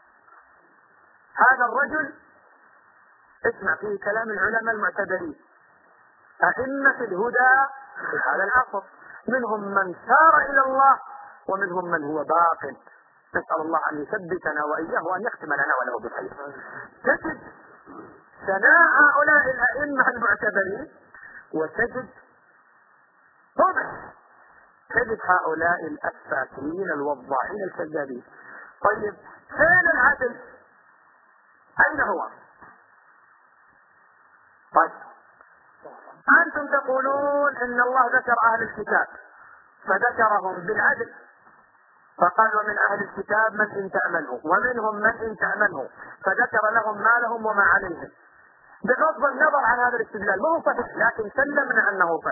اسمع فيه كلام العلماء المعتبرين أئمة الهدى في هذا العصر، منهم من سار إلى الله ومنهم من هو باق. نسأل الله أن يثبتنا وإياه وأن يختم لنا وله بخير. تجد ثناء هؤلاء الأئمة المعتبرين، وتجد طبع تجد هؤلاء الأفاكين الوضاعين الكذابين. طيب، فين العدل؟ أين هو؟ طيب، أنتم تقولون إن الله ذكر أهل الكتاب فذكرهم بالعدل، فقال: ومن أهل الكتاب من إن تأمنه، ومنهم من إن تأمنه، فذكر لهم ما لهم وما عليهم. بغض النظر عن هذا الاستدلال ما هو صحيح، لكن سلمنا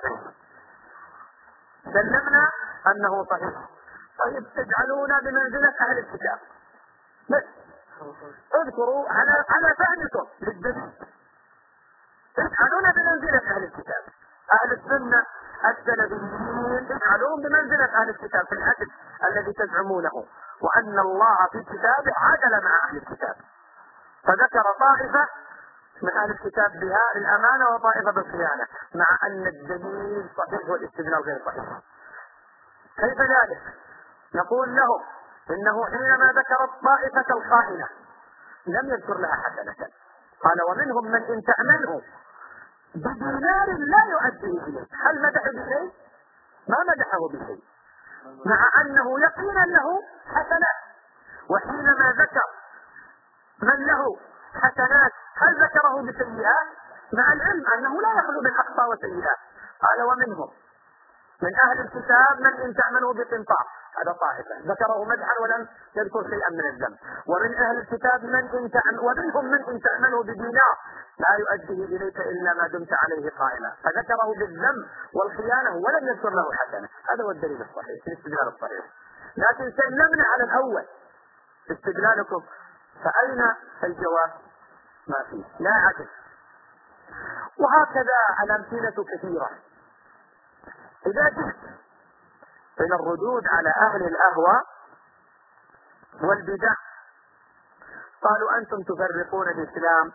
أنه صحيح. طيب، تجعلونا بمنزلة أهل الكتاب، بس اذكروا على فهمكم للدليل، اجعلونا بمنزلة أهل الكتاب. أهل السنة السلفيين اجعلوهم بمنزلة أهل الكتاب في العدل الذي تزعمونه، وأن الله في كتابه عدل مع أهل الكتاب، فذكر طائفة من أهل الكتاب بها للأمانة وطائفة بالخيانة، مع أن الدليل صحيح والاستدلال غير صحيح. كيف ذلك؟ نقول له إنه حينما ذكر الطائفة الخائنة لم يذكر لها حسنة، قال ومنهم من إن تعمله بدينار لا يؤديه إليه. هل مدحه بشيء؟ ما مدحه بشيء، مع أنه يقينا له حسنات. وحينما ذكر من له حسنات هل ذكره بسيئات؟ مع العلم أنه لا يخلو من أخطاء وسيئات. قال ومنهم من أهل الكتاب من إن تعمله بقنطار، هذا طائفة ذكره مدحا ولم يذكر شيئا من الذنب. ومن أهل الكتاب ومنهم من إن تعمله بدينار لا يؤديه إليك إلا ما دمت عليه قائما، فذكره بالذنب والخيانة ولم يذكر له حسنة. هذا هو الدليل الصحيح، الاستدلال الصحيح. لكن سلمنا على الأول استدلالكم، فأين الجواب؟ ما فيه، لا عدل. وهكذا الأمثلة كثيرة. إذا جئت إلى الردود على أهل الأهواء والبدع قالوا أنتم تفرقون الإسلام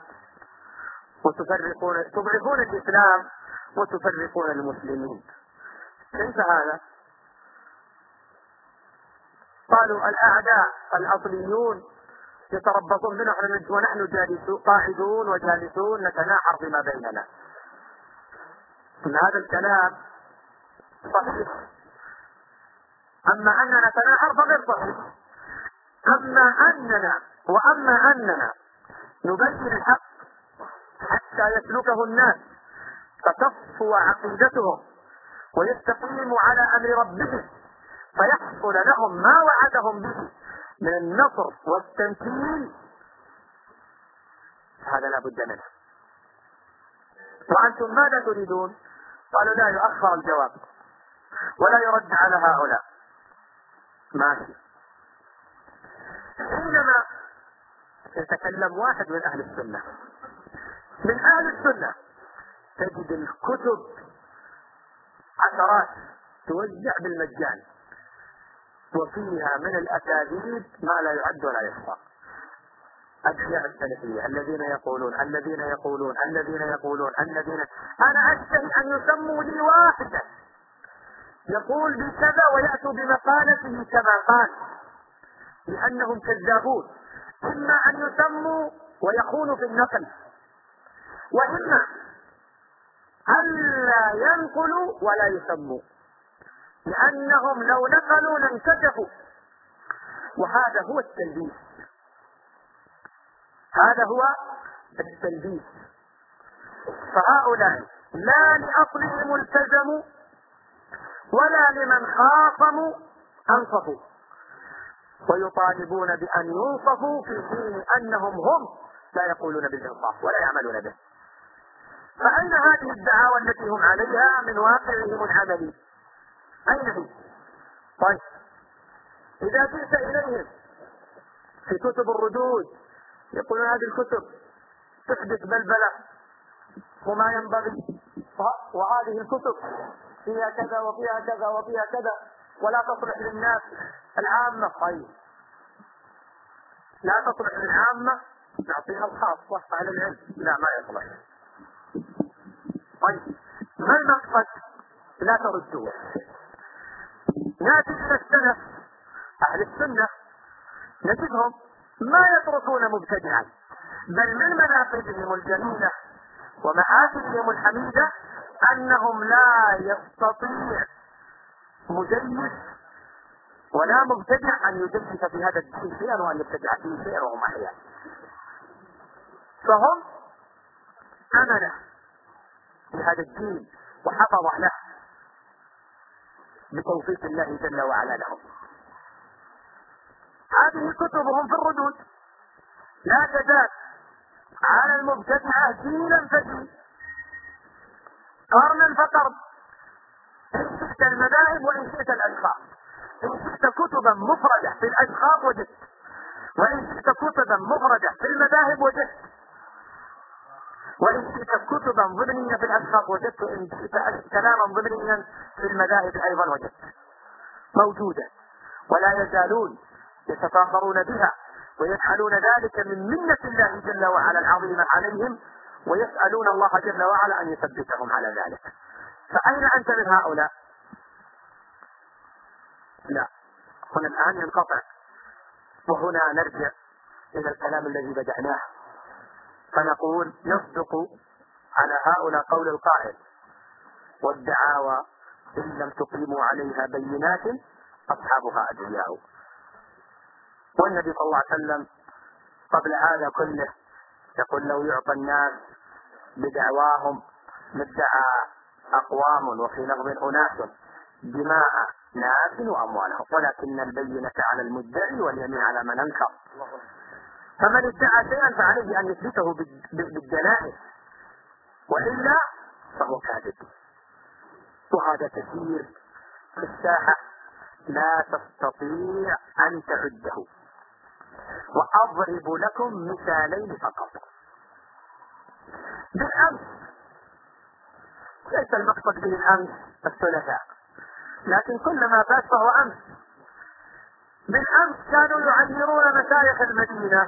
تضعفون الإسلام وتفرقون المسلمين. كيف هذا؟ قالوا الأعداء الأصليون يتربصون بنا ونحن قاعدون وجالسون نتناحر فيما بيننا. إن هذا الكلام صحيح، أما أننا نتناحر فغير صحيح. وأما أننا نبين الحق حتى يسلكه الناس فتصفو عقيدتهم ويستقيموا على أمر ربهم فيحصل لهم ما وعدهم به من النصر والتمكين، هذا لا بد منه. وأنتم ماذا تريدون؟ قالوا لا يؤخر الجواب ولا يرد على هؤلاء. ماشي. حينما يتكلم واحد من أهل السنة تجد الكتب عشرات توزع بالمجان، وفيها من الأكاذيب ما لا يعد ولا يحصى. أدعياء السلفية الذين يقولون أنا أشتهي أن يسموا لي واحدا يقول بكذا ويأتوا بمقالته كما قال، لأنهم كذابون. إما أن يسموا ويخونوا في النقل، وإما ألا ينقلوا ولا يسموا، لأنهم لو نقلوا لانكشفوا. وهذا هو التلبيس. فهؤلاء لا لأصلهم التزموا ولا لمن خاصموا أنصفوا، ويطالبون بأن ينصفوا في حين أنهم هم لا يقولون بالإنصاف ولا يعملون به. فأين هذه الدعاوى التي هم عليها من واقعهم العملي؟ أين هي؟ طيب، إذا جئت إليهم في كتب الردود يقولون هذه الكتب تحدث بلبلة وما ينبغي، وهذه الكتب فيها كذا وفيها كذا وفيها كذا ولا تصلح للناس العامة. طيب، لا تصلح للعامة، نعطيها الخاصة على العلم، لا ما يصلح. طيب، ما المقصد؟ لا تردوه. ناتي إلى السلف أهل السنة نجدهم ما يتركون مبتدعا، بل من مناقبهم الجميلة ومآثرهم الحميدة أنهم لا يستطيع مجلس ولا مبتدع أن يجلس في هذا الدين شيئا وأن يبتدع فيه شيئا وهم أحياء. فهم أمنة بهذا الدين وحفظ له بتوفيق الله جل وعلا لهم. هذه كتبهم في الردود لا تزال على المبتدعة جيلا فجيل، قرنا فقرن، إن شئت المذاهب وإن شئت الأشخاص. إن شئت كتبا مفردة في الأشخاص وجدت، وإن شئت كتبا مفردة في المذاهب وجدت، وإن شئت كتبا ضمنية في الأشخاص وجدت، وإن شئت كلاما ضمنيا في المذاهب أيضا وجدت، موجودة ولا يزالون يتفاخرون بها ويفعلون ذلك من منة الله جل وعلا العظيمة عليهم ويسألون الله جل وعلا أن يثبتهم على ذلك. فأين أنت من هؤلاء؟ لا، هنا الآن ينقطع، وهنا نرجع إلى الكلام الذي بدأناه فنقول يصدق على هؤلاء قول القائل: والدعاوى إن لم تقيموا عليها بينات أصحابها أدعياء. والنبي صلى الله عليه وسلم قبل هذا كله يقول: لو يعطى الناس بدعواهم لادعى أقوام وفي لفظ أناس دماء ناس وأموالهم، ولكن البينة على المدعي واليمين على من أنكر. فمن ادعى شيئا فعليه أن يثبته بالدلائل، وإلا فهو كاذب. وهذا كثير في الساحة لا تستطيع أن تعده. وأضرب لكم مثالين فقط. بالأمس، ليس المقصد به الأمس الثلاثاء، لكن كل ما فات فهو أمس. بالأمس كانوا يعيرون مشايخ المدينة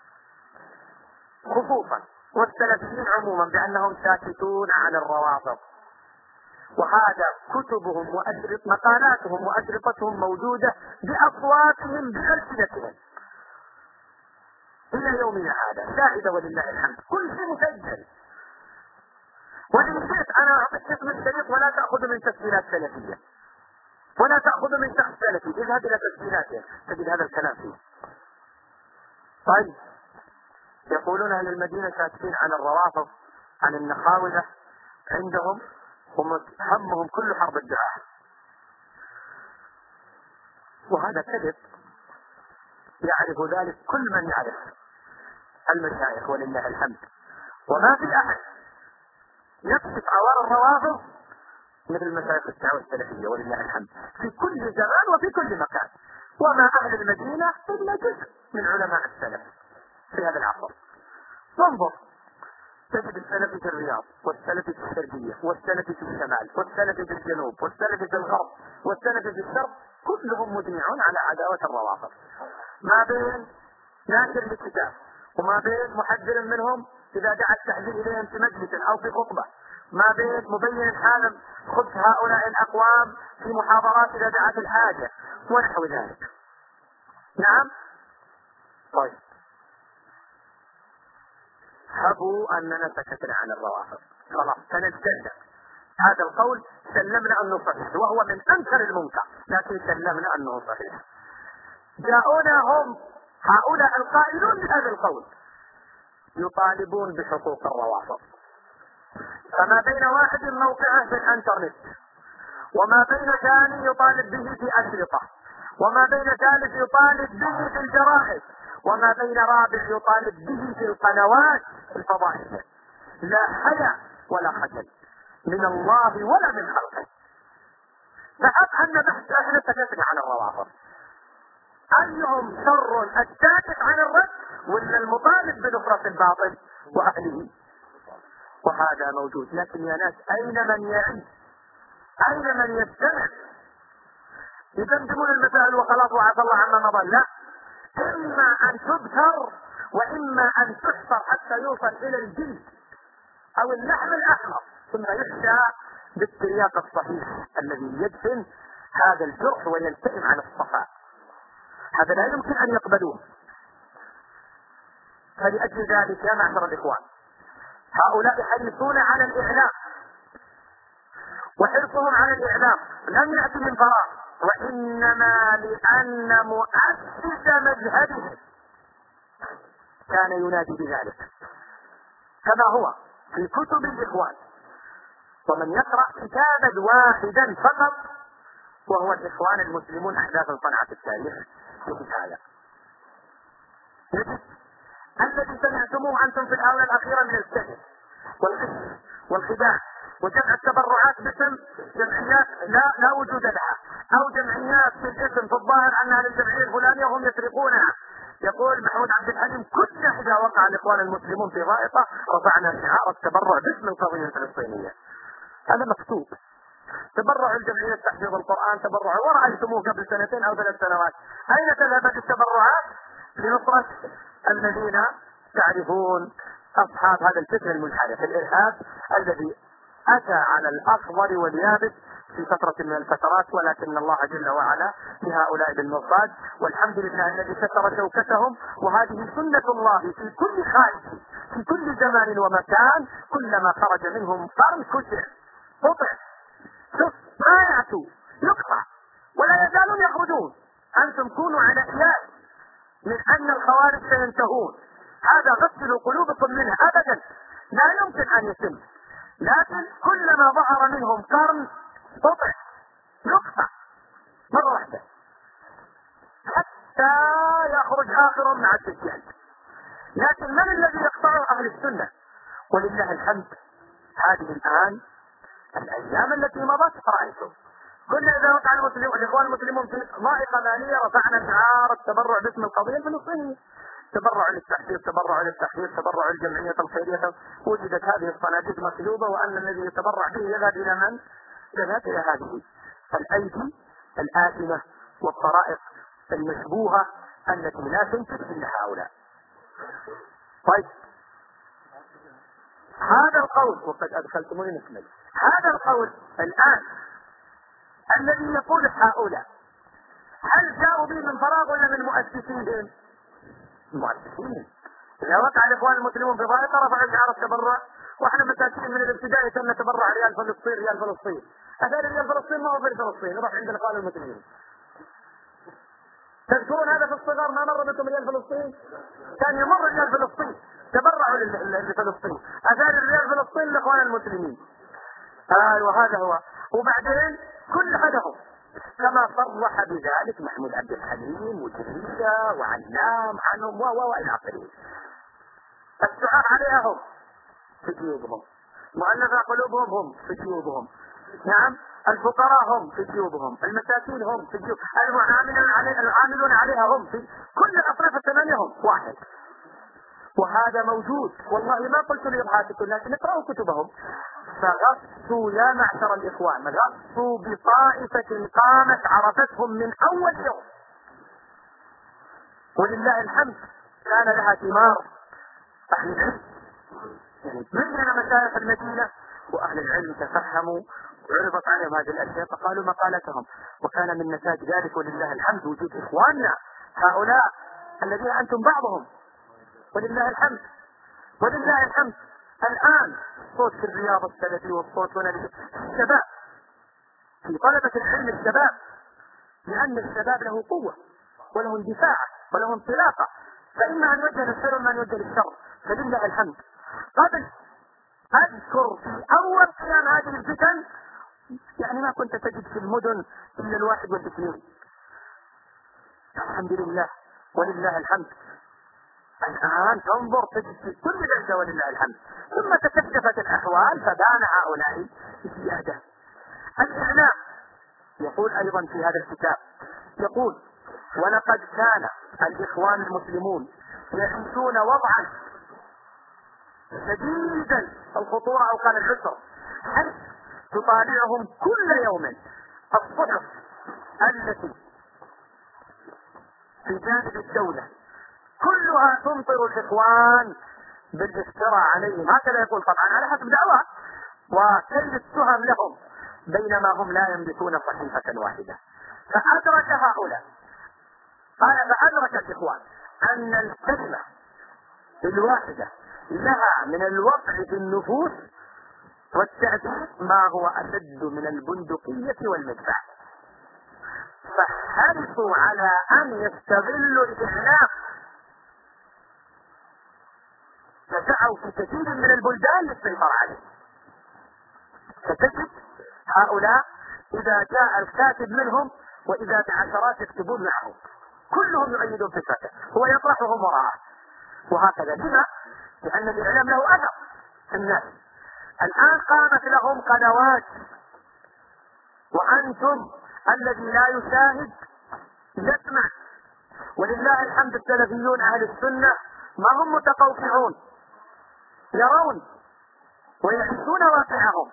خصوصا والسلفيين عموما بأنهم ساكتون عن الروافض، وهذا كتبهم مقالاتهم وأشرطتهم موجودة بأصواتهم بألسنتهم إلى يومنا هذا شاهدة ولله الحمد، كل شيء مسجل. وإن شئت أنا أعطيك اسم الشريط ولا تأخذ من تسجيلات سلفية ولا تأخذ من شخص سلفي، اذهب إلى تسجيلاتهم تجد هذا الكلام فيه. طيب، يقولون أهل المدينة ساكتين عن الروافض عن النخاوذة، عندهم همهم كل حرب الدعاء، وهذا كذب يعرف ذلك كل من يعرف المشايخ ولله الحمد. وما في أحد يكشف عوار الروافض مثل مشايخ الدعوة السلفية ولله الحمد في كل زمان وفي كل مكان. وما أهل المدينة إلا جزء من علماء السلف في هذا العصر. وانظر تجد السلفي في الرياض والسلفي في الشرقية والسلفي في الشمال والسلفي في الجنوب والسلفي في الغرب والسلفي في الشرق، كلهم مجمعون على عداوة الروافض، ما بين ناشر للكتاب وما بين محذر منهم إذا دعا التحذير إليهم في مجلس أو في خطبة، ما بين مبين الحال خذ هؤلاء الأقوام في محاضرات إذا دعت الحاجة ونحو ذلك. نعم. طيب، هبوا أننا سكتنا عن الروافض، خلاص سنستسلم. هذا القول سلمنا أنه صحيح، وهو من أنكر المنكر، لكن سلمنا أنه صحيح. جاءونا هم هؤلاء القائلون بهذا القول يطالبون بحقوق الروافض، فما بين واحد موقعه في الانترنت، وما بين ثاني يطالب به في أشرطة، وما بين ثالث يطالب به في الجرائد، وما بين رابع يطالب به في القنوات الفضائية. لا حياء ولا خجل من الله ولا من خلقه. فأفهم بحث احنا سكتنا عن الروافض، أيهم شر الساكت عن الرد ولا المطالب بنصرة الباطل وأهله؟ وهذا موجود. لكن يا ناس، أين من يعي؟ أين من يستمع؟ يدمدمون المسائل وخلاص وعفى الله عما مضى. لا، إما أن تبتر وإما أن تحفر حتى يوصل إلى الجلد أو اللحم الأحمر، ثم يحشى بالترياق الصحيح الذي يدفن هذا الجرح ويلتئم على الصفاء. هذا لا يمكن أن يقبلوه. فلأجل ذلك يا معشر الإخوان، هؤلاء حريصون على الإعلام، وحرصهم على الإعلام لم يأتي من فراغ، وإنما لأن مؤسس مذهبهم كان ينادي بذلك، كما هو في كتب الإخوان. ومن يقرأ كتابا واحدا فقط وهو الإخوان المسلمون أحداث صنعة التاريخ في هذا، الذي سمعتموه أنتم في الآونة الأخيرة من الكذب والغش والخداع وجمع التبرعات باسم جمعيات لا وجود لها، أو جمعيات بالاسم في الظاهر أنها للجمعية الفلانية وهم يسرقونها. يقول محمود عبد الحليم: كنا إذا وقع الإخوان المسلمون في ضائقة رفعنا شعار التبرع باسم القضية الفلسطينية. هذا مكتوب. تبرعوا الجمعية تحفيظ القرآن، تبرعوا، ورأيتموه قبل 2 أو 3 سنوات. أين تذهبت التبرعات لنصرة الذين تعرفون أصحاب هذا الفكر المنحرف، الإرهاب الذي أتى على الأخضر واليابس في فترة من الفترات، ولكن الله جل وعلا لهؤلاء بالمرصاد، والحمد لله الذي كسر شوكتهم. وهذه سنة الله في كل خارج، في كل زمان ومكان، كلما خرج منهم قرن كسر قطع، شوف ما يعتوا يقطع ولا يزالون يخرجون. أنتم كونوا على إياس من أن الخوارج سينتهون، هذا غسلوا قلوبكم منه أبدا، لا يمكن أن يتم، لكن كلما ظهر منهم قرن قطع يقطع مرة واحدة حتى يخرج آخرهم مع الدجال. لكن من الذي يقطعه؟ أهل السنة، ولله الحمد. هذه الآن الأيام التي مضت رأيتم كنا إذا وقع الإخوان المسلمون في ضائقة مالية رفعنا شعار التبرع باسم القضية الفلسطينية، تبرع للتحرير، تبرع للتحرير، تبرع للجمعية الخيرية. وجدت هذه الصناديق مسلوبة، وأن الذي يتبرع به يذهب إلى من؟ يذهب إلى هذه الأيدي الآثمة والطرائق المشبوهة التي لا تنتج إلا هؤلاء. طيب هذا القول، وقد أدخلتموني نكمل هذا القول الآن الذي يقول هؤلاء، هل جاءوا به من فراغ ولا من مؤسسيهم؟ المؤسسين. إذا وقع الإخوان المسلمون في ضائقة رفعوا شعار التبرع، وإحنا مساكين من الابتدائي كنا نتبرع ريال فلسطين ريال فلسطين. أثار ريال فلسطين ما هو في فلسطين، نروح عند الإخوان المسلمين. تذكرون هذا في الصغر؟ ما مر بكم ريال فلسطين؟ كان يمر ريال فلسطين، تبرعوا لفلسطين، أثار الريال فلسطين للإخوان المسلمين. وهذا هو. وبعدين كل هدفهم كما صرح بذلك محمود عبد الحليم وجريدة وعنام عنهم وإلى آخره. السعار عليها هم في جيوبهم، مؤلفة قلوبهم هم في جيوبهم، نعم الفقراء هم في جيوبهم، المساكين هم في جيوب، العاملون عليها هم في كل الأصناف الثمانية هم واحد. وهذا موجود، والله ما قلت لإضحاككم، لكن اقرأوا كتبهم. فغصوا يا معشر الإخوان، غصوا بطائفة قامت عرفتهم من أول يوم، ولله الحمد كان لها ثمار. أهل العلم يعني مننا مشايخ المدينة وأهل العلم تفهموا وعرضت عليهم هذه الأشياء فقالوا مقالتهم، وكان من نتاج ذلك ولله الحمد وجود إخواننا هؤلاء الذين أنتم بعضهم، ولله الحمد ولله الحمد. الآن صوت في الرياض السلفي والصوت هنا الشباب في طلبة العلم، الشباب، لأن الشباب له قوة وله اندفاع وله انطلاقة، فإما أن يوجه للخير وإما أن يوجه للشر، فلله الحمد. قبل أذكر في أول قيام هذه الفتن يعني ما كنت تجد في المدن إلا الواحد والاثنين، الحمد لله ولله الحمد. الآن تنظر تجد في كل بلدة ولله الحمد. ثم تكشفت الأحوال فبان هؤلاء زيادة. الإعلام يقول أيضا في هذا الكتاب، يقول ولقد كان الإخوان المسلمون يعيشون وضعا شديدا الخطورة أو قال العسر، حيث تطالعهم كل يوم الصحف التي في جانب الدولة كلها تمطر الإخوان بالافتراء عليهم، هكذا يقول طبعا على حسب دعواه، وكل التهم لهم، بينما هم لا يملكون صحيفة واحدة. فأدرك هؤلاء، قال فأدرك الإخوان أن الكلمة الواحدة لها من الوقع في النفوس والتأثير ما هو أشد من البندقية والمدفع، فحرصوا على أن يستغلوا الإعلام، فسعوا في كثير من البلدان للسيطرة عليه. فتجد هؤلاء إذا جاء الكاتب منهم وإذا بعشرات يكتبون معه كلهم يؤيدون فكرته، هو يطرحهم وراءه، وهكذا. لما؟ لأن الإعلام له أثر في الناس. الآن قامت لهم قنوات، وأنتم الذي لا يشاهد يسمع، ولله الحمد. السلفيون أهل السنة ما هم متقوقعون، يرون ويعيشون واقعهم.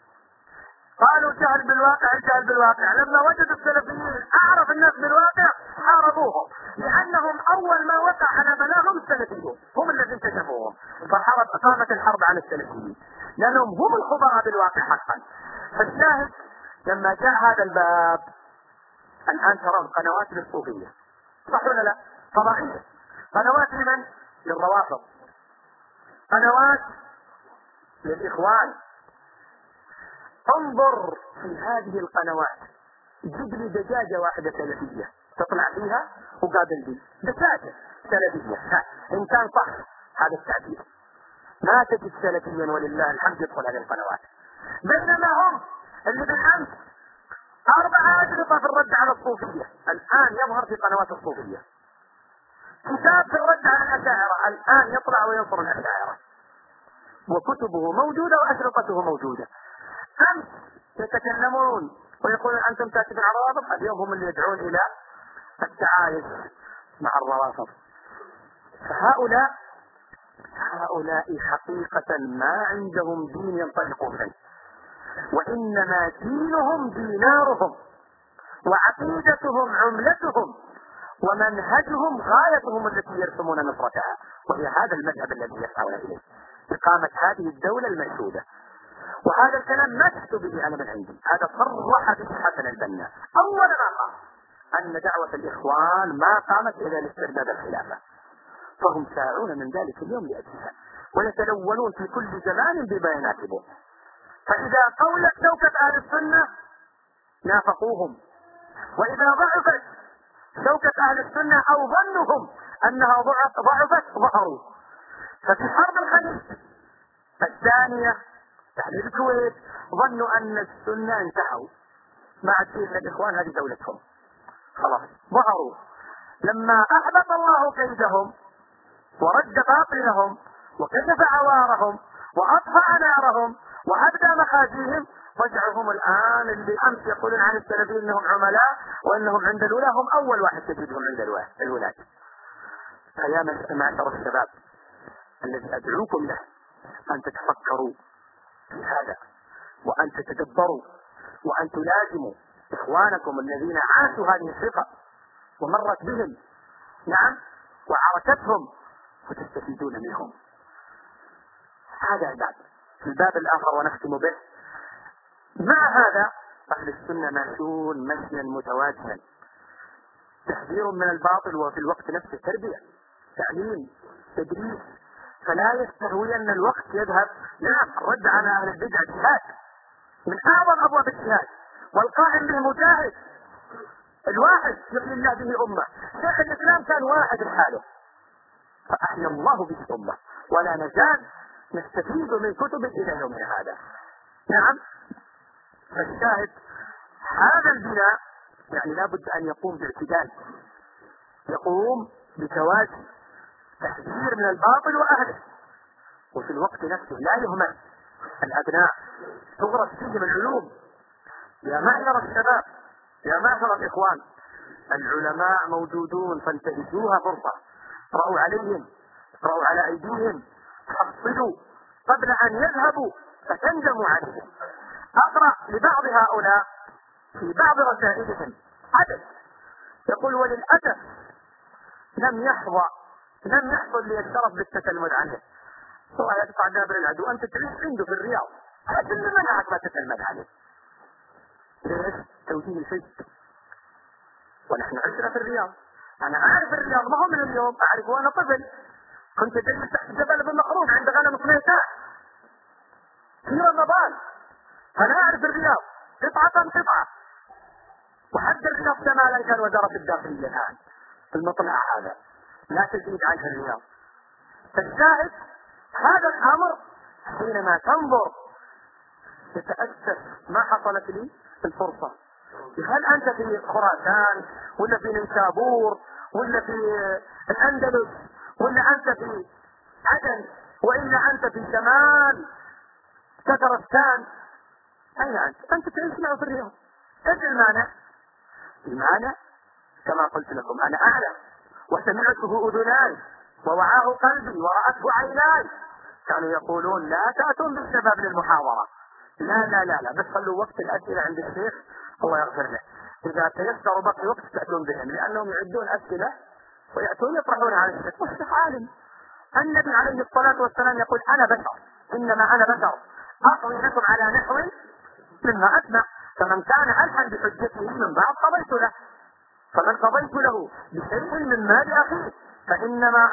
قالوا جهل بالواقع، الجهل بالواقع. لما وجدوا السلفيين أعرف الناس بالواقع حاربوهم، لأنهم أول ما وقع على بلاغهم السلفيون هم الذين كشفوهم، قامت الحرب على السلفيين لأنهم هم الخبراء بالواقع حقا. فالشاهد لما جاء هذا الباب الآن ترون قنوات للصوفية، صح ولا لا؟ فضائية، قنوات لمن؟ للروافض، قنوات للإخوان. انظر في هذه القنوات، جيب لي دجاجة واحدة سلفية تطلع فيها وقابل لي دجاجة سلفية، إن كان صح هذا التعبير ما تجد سلفيا ولله الحمد يدخل هذه القنوات. بينما هم اللي بالأمس 4 أشرطة في الرد على الصوفية الآن يظهر في قنوات الصوفية، كتاب في الرد على الأشاعرة الآن يطلع وينصر الأشاعرة، وكتبه موجودة وأشرطته موجودة. أمس يتكلمون ويقولون أنتم تأتون على الروافض، اليوم هم اللي يدعون إلى التعايش مع الروافض. فهؤلاء حقيقة ما عندهم دين ينطلقون منه، وإنما دينهم دينارهم، وعقيدتهم عملتهم، ومنهجهم غايتهم التي يرسمون نصرتها، وهي هذا المذهب الذي يسعون إليه، إقامة هذه الدولة المشهودة. وهذا الكلام ما تحت به أنا من عندي، هذا صرح به حسن البنا أول ما قام أن دعوة الإخوان ما قامت إلى لاسترداد الخلافة، فهم ساعون من ذلك اليوم لأجلها، ويتلونون في كل زمان بما يناسبهم. فإذا قولت شوكة أهل السنة نافقوهم، وإذا ضعفت شوكة أهل السنة أو ظنهم أنها ضعفت ظهروا. ففي حرب الخليج الثانية تحرير الكويت ظنوا أن السنة انتهوا، ما عاد فيه إلا الإخوان هذه دولتهم، خلاص ظهروا. لما أحبط الله كيدهم ورد باطلهم وكشف عوارهم وأطفأ نارهم وأبدى مخازيهم، رجعهم الآن اللي أمس يقولون عن السلفيين أنهم عملاء وأنهم عند الولاة هم أول واحد تجدهم عند الولاة. فيا معشر الشباب الذي أدعوكم له أن تتفكروا في هذا، وأن تتدبروا، وأن تلازموا إخوانكم الذين عاشوا هذه الثقة ومرت بهم نعم وعركتهم وتستفيدون منهم. هذا الباب. الباب الآخر ونختم به، مع هذا أهل السنة ماشون مشيا متوازنا، تحذير من الباطل وفي الوقت نفسه تربية، تعليم، تدريس، فلا يستهوين الوقت يذهب. نعم الرد على أهل البدع جهاد من أعظم أبواب الجهاد، والقائم به مجاهد، الواحد يحيي الله به أمة. شيخ الإسلام كان واحد لحاله فأحيا الله به أمة، ولا نزال نستفيد من كتب إلى يومنا هذا. نعم فالشاهد هذا البناء يعني لابد أن يقوم باعتدال، يقوم بتوازي، تحذير من الباطل وأهله، وفي الوقت نفسه لا يهمل الأبناء، تغرس فيهم العلوم. يا معشر الشباب، يا معشر الإخوان، العلماء موجودون فانتهزوها فرصة، اقرأوا عليهم، اقرأوا على أيديهم، حصلوا قبل أن يذهبوا فتندموا عليهم. أقرأ لبعض هؤلاء في بعض رسائلهم عدد يقول وللأسف لم يحصل لي الشرف بالتكلم عنه. هو يدفع جابر العدو، أنت تعيش عنده في الرياض، هذا اللي منعك ما تتلمذ عليه. ليش؟ توجيه الحج، ونحن عشنا في الرياض، أنا أعرف الرياض ما هو من اليوم، أعرف وأنا طفل كنت جالس تحت جبل ابن مخروج عند غنم سميتان في رمضان، أنا أعرف الرياض قطعة، وحتى الرياض شمالا كان وزارة الداخلية الآن المطلع هذا لا تزيد عنه الرياض. فالشاهد هذا الأمر حينما تنظر تتأسف ما حصلت لي الفرصة. هل أنت في خراسان ولا في نيسابور ولا في الأندلس ولا أنت في عدن وإلا أنت في شمال تترستان، أين أنت تعيش معه في الرياض. إيش المانع؟ المانع كما قلت لكم أنا أعلم وسمعته أذناي ووعاه قلبي ورأته عيناي، كانوا يقولون لا تأتون بالشباب للمحاضرة، لا بس خلوا وقت الأسئلة عند الشيخ الله يغفر له، إذا تيسروا بقي وقت تأتون بهم، لأنهم يعدون أسئلة ويأتون يطرحون على الشيخ، والشيخ عالم. النبي عليه الصلاة والسلام يقول أنا بشر، إنما أنا بشر أقضي لكم على نحو مما أسمع، فمن كان ألحن بحجته من بعض قضيت له، فمن قضيت له بشيء من مال أخيه فإنما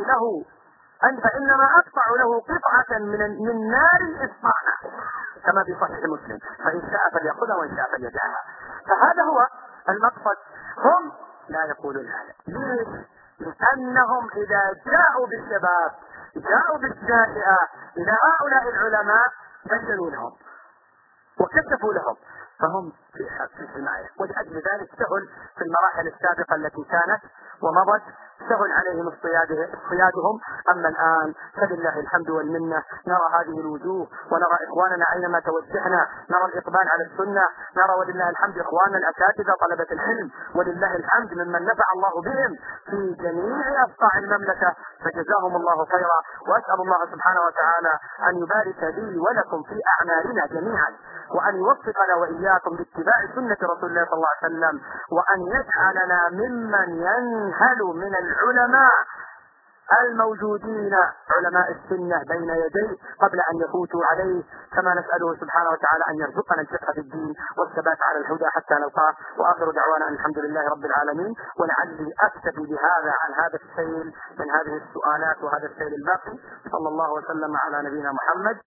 أقطع له قطعة من نار إصطاعنا، كما في صحيح مسلم، فإن شاء فليأخذها وإن شاء فليدعها. فهذا هو المقصد. هم لا يقولون هذا. ليش؟ لأنهم إذا جاءوا بالشباب، جاءوا بالجائعة إلى هؤلاء العلماء بينوا لهم وكشفوا لهم، فهم في حماية. ولأجل ذلك سهل في المراحل السابقة التي كانت ومضت، سهل عليهم اصطيادهم. أما الآن فلله الحمد والمنة، نرى هذه الوجوه ونرى إخواننا أينما توجهنا، نرى الإقبال على السنة، نرى ولله الحمد إخواننا الأساتذة طلبة العلم ولله الحمد ممن نفع الله بهم في جميع أصقاع المملكة، فجزاهم الله خيرا. وأسأل الله سبحانه وتعالى أن يبارك لي ولكم في أعمالنا جميعا، وأن يوفقنا وإياكم باتباع سنة رسول الله صلى الله عليه وسلم، وأن يجعلنا ممن ينهل من العلماء الموجودين علماء السنة بين يديه قبل أن يفوتوا عليه، كما نسأله سبحانه وتعالى أن يرزقنا الفقه في الدين والثبات على الهدى حتى نلقاه. وآخر دعوانا الحمد لله رب العالمين. ولعلي أكتفي بهذا عن هذا السيل من هذه السؤالات وهذا السيل الباقي. صلى الله وسلم على نبينا محمد.